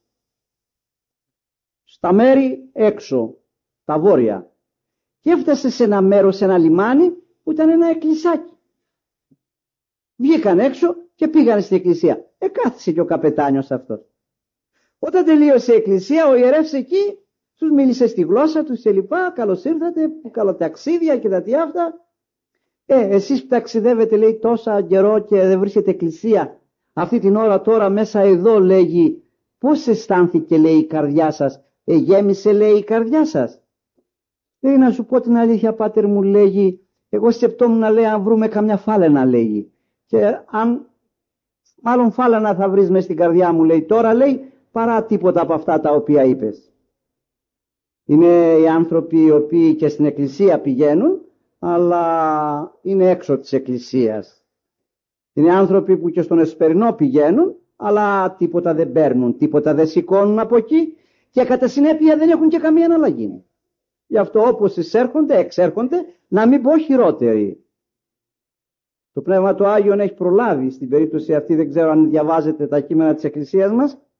στα μέρη έξω, τα βόρεια. Και έφτασε σε ένα μέρος, σε ένα λιμάνι που ήταν ένα εκκλησάκι. Βγήκαν έξω και πήγαν στην εκκλησία. Κάθισε και ο καπετάνιος αυτός. Όταν τελείωσε η εκκλησία, ο ιερεύς εκεί τους μίλησε στη γλώσσα τους και λοιπά. Καλώς ήρθατε, καλό ταξίδια και τα τι αυτά. Εσείς που ταξιδεύετε, λέει, τόσα καιρό και δεν βρίσκετε εκκλησία, αυτή την ώρα τώρα μέσα εδώ, λέγει, πώς αισθάνθηκε, λέει, η καρδιά σας? Γέμισε, λέει, η καρδιά σας? Λέει, να σου πω την αλήθεια, πάτερ μου, λέγει, εγώ σκεπτόμουν, λέει, αν βρούμε καμιά φάλαινα, λέγει. Και αν μάλλον φάλαινα θα βρεις μες στην καρδιά μου, λέει, τώρα, λέει, παρά τίποτα από αυτά τα οποία είπες. Είναι οι άνθρωποι οι οποίοι και στην εκκλησία πηγαίνουν, αλλά είναι έξω της εκκλησίας. Είναι άνθρωποι που και στον εσπερινό πηγαίνουν, αλλά τίποτα δεν παίρνουν, τίποτα δεν σηκώνουν από εκεί και κατά συνέπεια δεν έχουν και καμία αναλλαγή. Γι' αυτό όπως εισέρχονται, εξέρχονται, να μην πω χειρότεροι. Το Πνεύμα το Άγιον έχει προλάβει στην περίπτωση αυτή, δεν ξέρω αν διαβάζετε τα κείμενα της Εκκλησίας μας,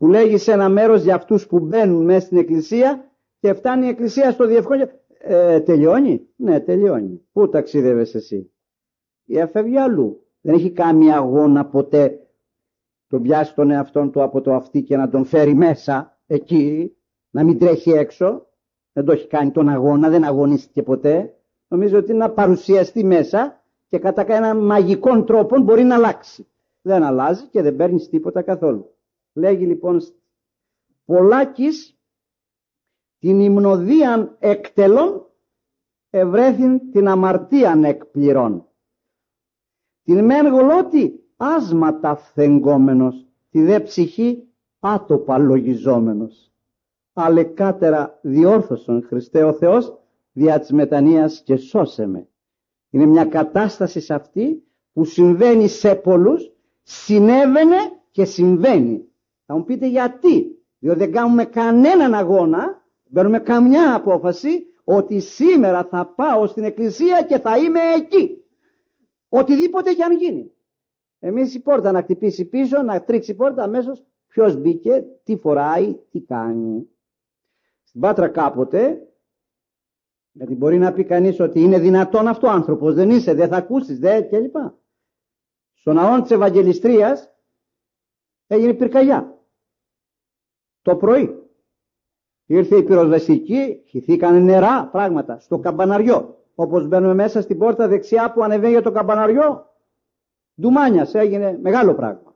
που λέγει σε ένα μέρος για αυτούς που μπαίνουν μέσα στην εκκλησία και φτάνει η εκκλησία στο διευκόλυνο. Τελειώνει? Ναι, τελειώνει. Πού ταξίδευες εσύ? Έφευγε αλλού. Δεν έχει κάνει αγώνα ποτέ τον πιάσει τον εαυτόν του από το αυτί και να τον φέρει μέσα εκεί, να μην τρέχει έξω. Δεν το έχει κάνει τον αγώνα, δεν αγωνίστηκε ποτέ. Νομίζω ότι να παρουσιαστεί μέσα και κατά έναν μαγικών τρόπο μπορεί να αλλάξει. Δεν αλλάζει και δεν παίρνει τίποτα καθόλου. Λέγει λοιπόν πολλάκις την υμνοδίαν εκτελών ευρέθην την αμαρτίαν εκπληρών. Την μεν γλώτη άσματα φθενγκόμενος, τη δε ψυχή άτοπα λογιζόμενος. Αλεκάτερα διόρθωσον Χριστέ ο Θεός δια της μετανοίας και σώσε με. Είναι μια κατάσταση σε αυτή που συμβαίνει σε πολλούς, συνέβαινε και συμβαίνει. Θα μου πείτε γιατί? Διότι δεν κάνουμε κανέναν αγώνα, δεν παίρνουμε καμιά απόφαση ότι σήμερα θα πάω στην εκκλησία και θα είμαι εκεί. Οτιδήποτε και αν γίνει. Εμείς η πόρτα να χτυπήσει πίσω, να τρίξει η πόρτα, αμέσως ποιος μπήκε, τι φοράει, τι κάνει. Στην Πάτρα κάποτε, γιατί μπορεί να πει κανείς ότι είναι δυνατόν αυτό ο άνθρωπος, δεν είσαι, δεν θα ακούσεις, δεν κλπ. Στον ναό της Ευαγγελιστρίας έγινε πυρκαγιά. Το πρωί ήρθε η πυροσβεστική, χυθήκανε νερά πράγματα στο καμπαναριό. Όπως μπαίνουμε μέσα στην πόρτα δεξιά που ανεβαίνει για το καμπαναριό, ντουμάνιας, έγινε μεγάλο πράγμα.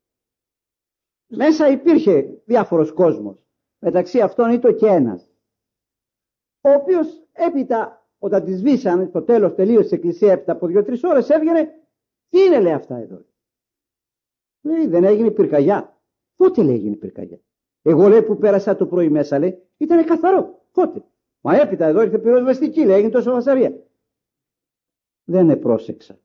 Μέσα υπήρχε διάφορος κόσμος. Μεταξύ αυτών ήταν και ένας, ο οποίος έπειτα όταν τη σβήσαν, στο τέλος τελείωσε η εκκλησία έπειτα από 2-3 ώρες, έβγαινε. Τι είναι, λέει, αυτά εδώ? Λέει, δεν έγινε πυρκαγιά? Πότε, λέει, έγινε πυρκαγιά? Εγώ, λέει, που πέρασα το πρωί μέσα, λέει, ήταν καθαρό. Πότε? Μα έπειτα εδώ ήρθε πυροσβεστική, λέει, έγινε τόσο βασαρία. Δεν επρόσεξα.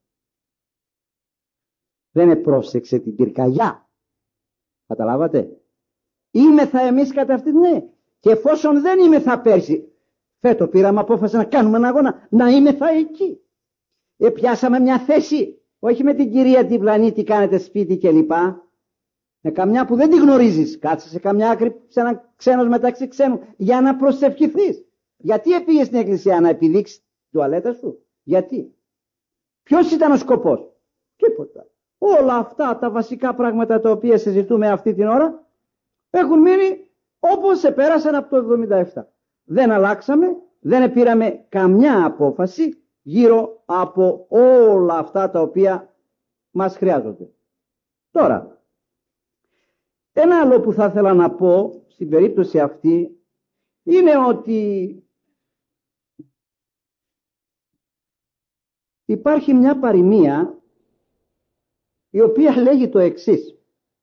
Δεν επρόσεξε την πυρκαγιά. Καταλάβατε? Είμεθα εμείς κατά αυτή, ναι. Και εφόσον δεν είμεθα πέρσι, φέτο πήραμε απόφαση να κάνουμε ένα αγώνα, να είμεθα εκεί. Πιάσαμε μια θέση. Όχι με την κυρία διπλανή τι κάνετε σπίτι κλπ. Με καμιά που δεν τη γνωρίζεις. Κάτσε σε καμιά άκρη, σε έναν ξένος μεταξύ ξένων, για να προσευχηθείς. Γιατί πήγες στην εκκλησία? Να επιδείξεις την τουαλέτα σου? Γιατί? Ποιος ήταν ο σκοπός? Τίποτα. Όλα αυτά τα βασικά πράγματα τα οποία συζητούμε αυτή την ώρα έχουν μείνει όπως επέρασαν από το 1977. Δεν αλλάξαμε, δεν πήραμε καμιά απόφαση γύρω από όλα αυτά τα οποία μας χρειάζονται. Τώρα, ένα άλλο που θα ήθελα να πω στην περίπτωση αυτή είναι ότι υπάρχει μια παροιμία η οποία λέγει το εξής: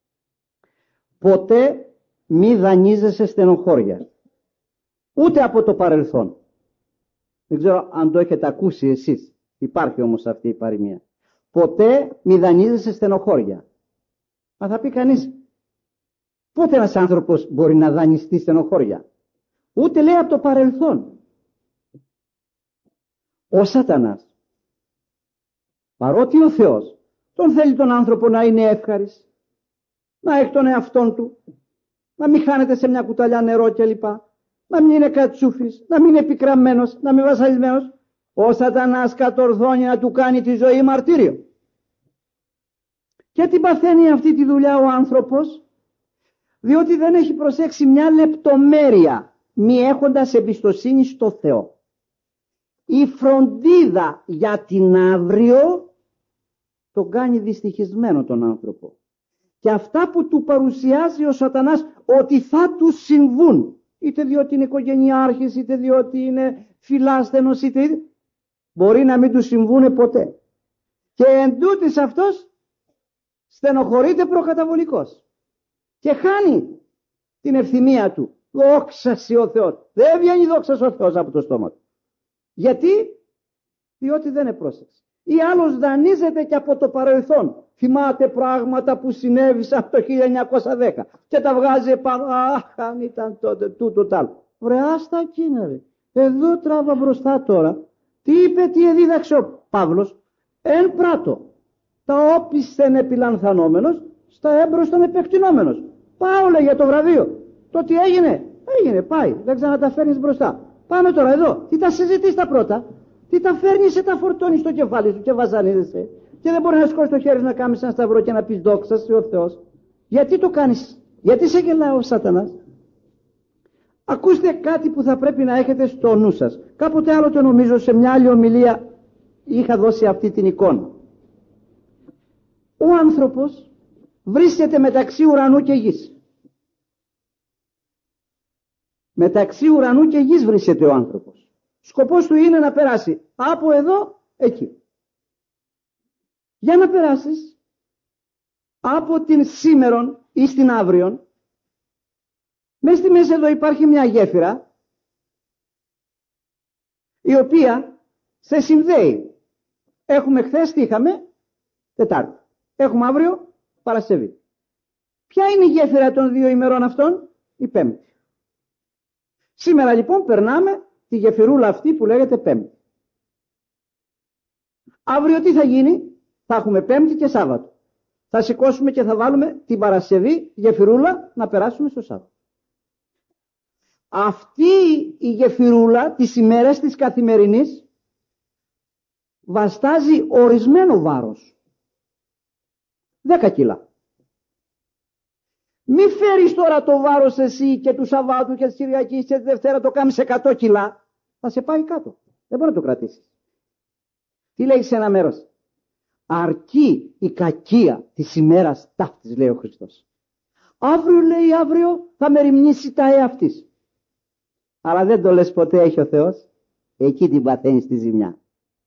ποτέ μη δανείζεσαι στενοχώρια, ούτε από το παρελθόν. Δεν ξέρω αν το έχετε ακούσει εσείς. Υπάρχει όμως αυτή η παροιμία. Ποτέ μη δανείζεσαι στενοχώρια. Μα θα πει κανείς, πότε ένας άνθρωπος μπορεί να δανειστεί στενοχώρια? Ούτε, λέει, από το παρελθόν. Ο Σατανάς, παρότι ο Θεός τον θέλει τον άνθρωπο να είναι εύχαρης, να έχει τον εαυτόν του, να μην χάνεται σε μια κουταλιά νερό κλπ, να μην είναι κατσούφης, να μην είναι επικραμμένος, να μην είναι βασαλισμένος, ο Σατανάς κατορθώνει να του κάνει τη ζωή μαρτύριο. Και τι παθαίνει αυτή τη δουλειά ο άνθρωπος? Διότι δεν έχει προσέξει μια λεπτομέρεια, μη έχοντας εμπιστοσύνη στο Θεό. Η φροντίδα για την αύριο τον κάνει δυστυχισμένο τον άνθρωπο. Και αυτά που του παρουσιάζει ο Σατανάς ότι θα του συμβούν, είτε διότι είναι οικογενειάρχης, είτε διότι είναι φιλάσθενος, είτε μπορεί να μην του συμβούν ποτέ. Και εντούτοις αυτός στενοχωρείται προκαταβολικός και χάνει την ευθυμία του. Δόξα σοι ο Θεός. Δεν βγαίνει δόξα ο Θεός από το στόμα του. Γιατί? Διότι δεν επρόσεξε. Ή άλλος δανείζεται και από το παρελθόν. Θυμάται πράγματα που συνέβησαν το 1910 και τα βγάζει πάνω. Αχ, αν ήταν τότε τούτο τ' άλλο. Βρε, άστα εκείνα, ρε. Εδώ τράβα μπροστά τώρα. Τι είπε, τι εδίδαξε ο Παύλος? Εν πράτο, τα όπισθεν επιλανθανόμενος, στα έμπροσθεν επεκτηνόμενος. Πάω, λέει, για το βραβείο. Το τι έγινε, πάει. Δεν ξαναταφέρνεις μπροστά. Πάμε τώρα εδώ. Τι τα συζητείς τα πρώτα. Τι τα φέρνεις και τα φορτώνεις στο κεφάλι σου και βασανίζεσαι. Και δεν μπορεί να σηκώσεις το χέρι σου να κάνεις ένα σταυρό και να πεις δόξα σε ο Θεός. Γιατί το κάνεις? Γιατί σε γελάει ο Σατανάς? Ακούστε κάτι που θα πρέπει να έχετε στο νου σας. Κάποτε άλλοτε, νομίζω, σε μια άλλη ομιλία είχα δώσει αυτή την εικόνα. Ο άνθρωπος βρίσκεται μεταξύ ουρανού και γης. Μεταξύ ουρανού και γης βρίσκεται ο άνθρωπος. Σκοπός του είναι να περάσει από εδώ εκεί. Για να περάσεις από την σήμερον ή στην αύριον, μες στη μέση εδώ υπάρχει μια γέφυρα η οποία σε συνδέει. Έχουμε χθες, τι είχαμε? Τετάρτη. Έχουμε αύριο Παρασκευή. Ποια είναι η γέφυρα των 2 ημερών αυτών? Η Πέμπτη. Σήμερα λοιπόν περνάμε τη γεφυρούλα αυτή που λέγεται Πέμπτη. Αύριο τι θα γίνει? Θα έχουμε Πέμπτη και Σάββατο. Θα σηκώσουμε και θα βάλουμε την Παρασκευή γεφυρούλα να περάσουμε στο Σάββατο. Αυτή η γεφυρούλα τις ημέρες της καθημερινής βαστάζει ορισμένο βάρος. 10 κιλά. Μη φέρεις τώρα το βάρος εσύ και του Σαββάτου και της Κυριακής και τη Δευτέρα το κάνεις 100 κιλά. Θα σε πάει κάτω. Δεν μπορεί να το κρατήσεις. Τι λέει σε ένα μέρος? Αρκεί η κακία της ημέρας ταύτης, λέει ο Χριστός. Αύριο, λέει, αύριο θα μεριμνήσει τα εαυτής. Αλλά δεν το λες ποτέ έχει ο Θεός. Εκεί την παθαίνεις τη ζημιά.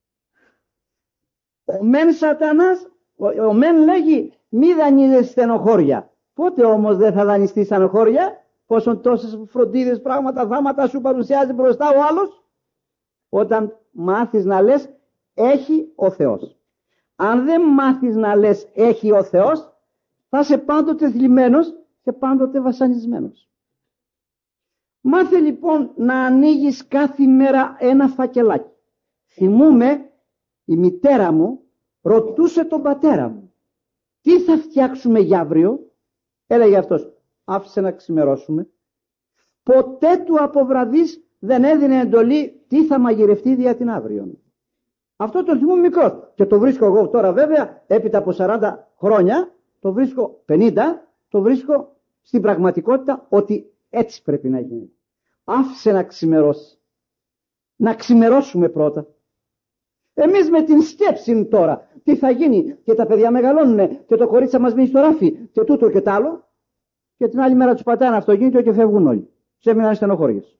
Ο μεν Σατανάς, ο μεν λέγει μη δανείζεις στενοχώρια. Πότε όμως δεν θα δανειστείς στενοχώρια? Πόσον τόσες φροντίδες, πράγματα, θάματα σου παρουσιάζει μπροστά ο άλλος? Όταν μάθεις να λες έχει ο Θεός. Αν δεν μάθεις να λες έχει ο Θεός, θα είσαι πάντοτε θλιμμένος και πάντοτε βασανισμένος. Μάθε λοιπόν να ανοίγεις κάθε μέρα ένα φακελάκι. Θυμούμαι, η μητέρα μου ρωτούσε τον πατέρα μου, τι θα φτιάξουμε για αύριο? Έλεγε αυτός, άφησε να ξημερώσουμε. Ποτέ του από βραδείς δεν έδινε εντολή τι θα μαγειρευτεί δια την αύριο. Αυτό το θυμούμαι μικρός. Και το βρίσκω εγώ τώρα βέβαια, έπειτα από 40 χρόνια, το βρίσκω 50, το βρίσκω στην πραγματικότητα ότι έτσι πρέπει να γίνει. Άφησε να ξημερώσει. Να ξημερώσουμε πρώτα. Εμείς με την σκέψη τώρα, τι θα γίνει, και τα παιδιά μεγαλώνουν και το κορίτσι μας μείνει στο ράφι και τούτο και τ' άλλο, και την άλλη μέρα τους πατάει ένα αυτοκίνητο και φεύγουν όλοι. Σε έμειναν στενοχώριες.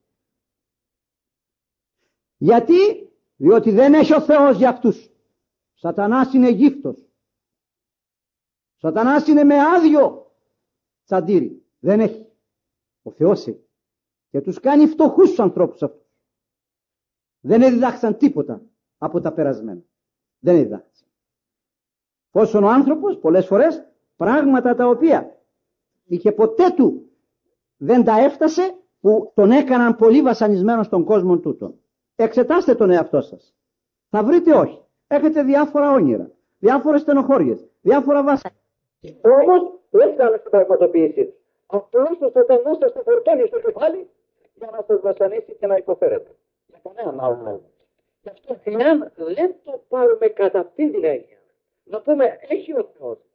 Γιατί? Διότι δεν έχει ο Θεός για αυτούς. Σατανάς είναι γύφτος. Σατανάς είναι με άδειο τσαντήρι. Δεν έχει. Ο Θεός έχει. Και τους κάνει φτωχούς τους ανθρώπους αυτούς. Δεν διδάξαν τίποτα από τα περασμένα. Δεν διδάξαν. Πόσον ο άνθρωπος πολλές φορές πράγματα τα οποία είχε ποτέ του δεν τα έφτασε, που τον έκαναν πολύ βασανισμένο στον κόσμο τούτο. Εξετάστε τον εαυτό σας. Θα βρείτε όχι. Έχετε διάφορα όνειρα, διάφορες στενοχώριες, διάφορα βασανισμούς. Όμως δεν κάνετε την πραγματοποίηση. Απλώς ο Σατανάς σας το φορτώνει στο κεφάλι για να σας βασανίσει και να υποφέρετε. Για κανέναν άλλο λόγο. Γι' αυτό εάν δεν το πάρουμε κατά αυτή την έννοια, να πούμε έχει ο Θεός,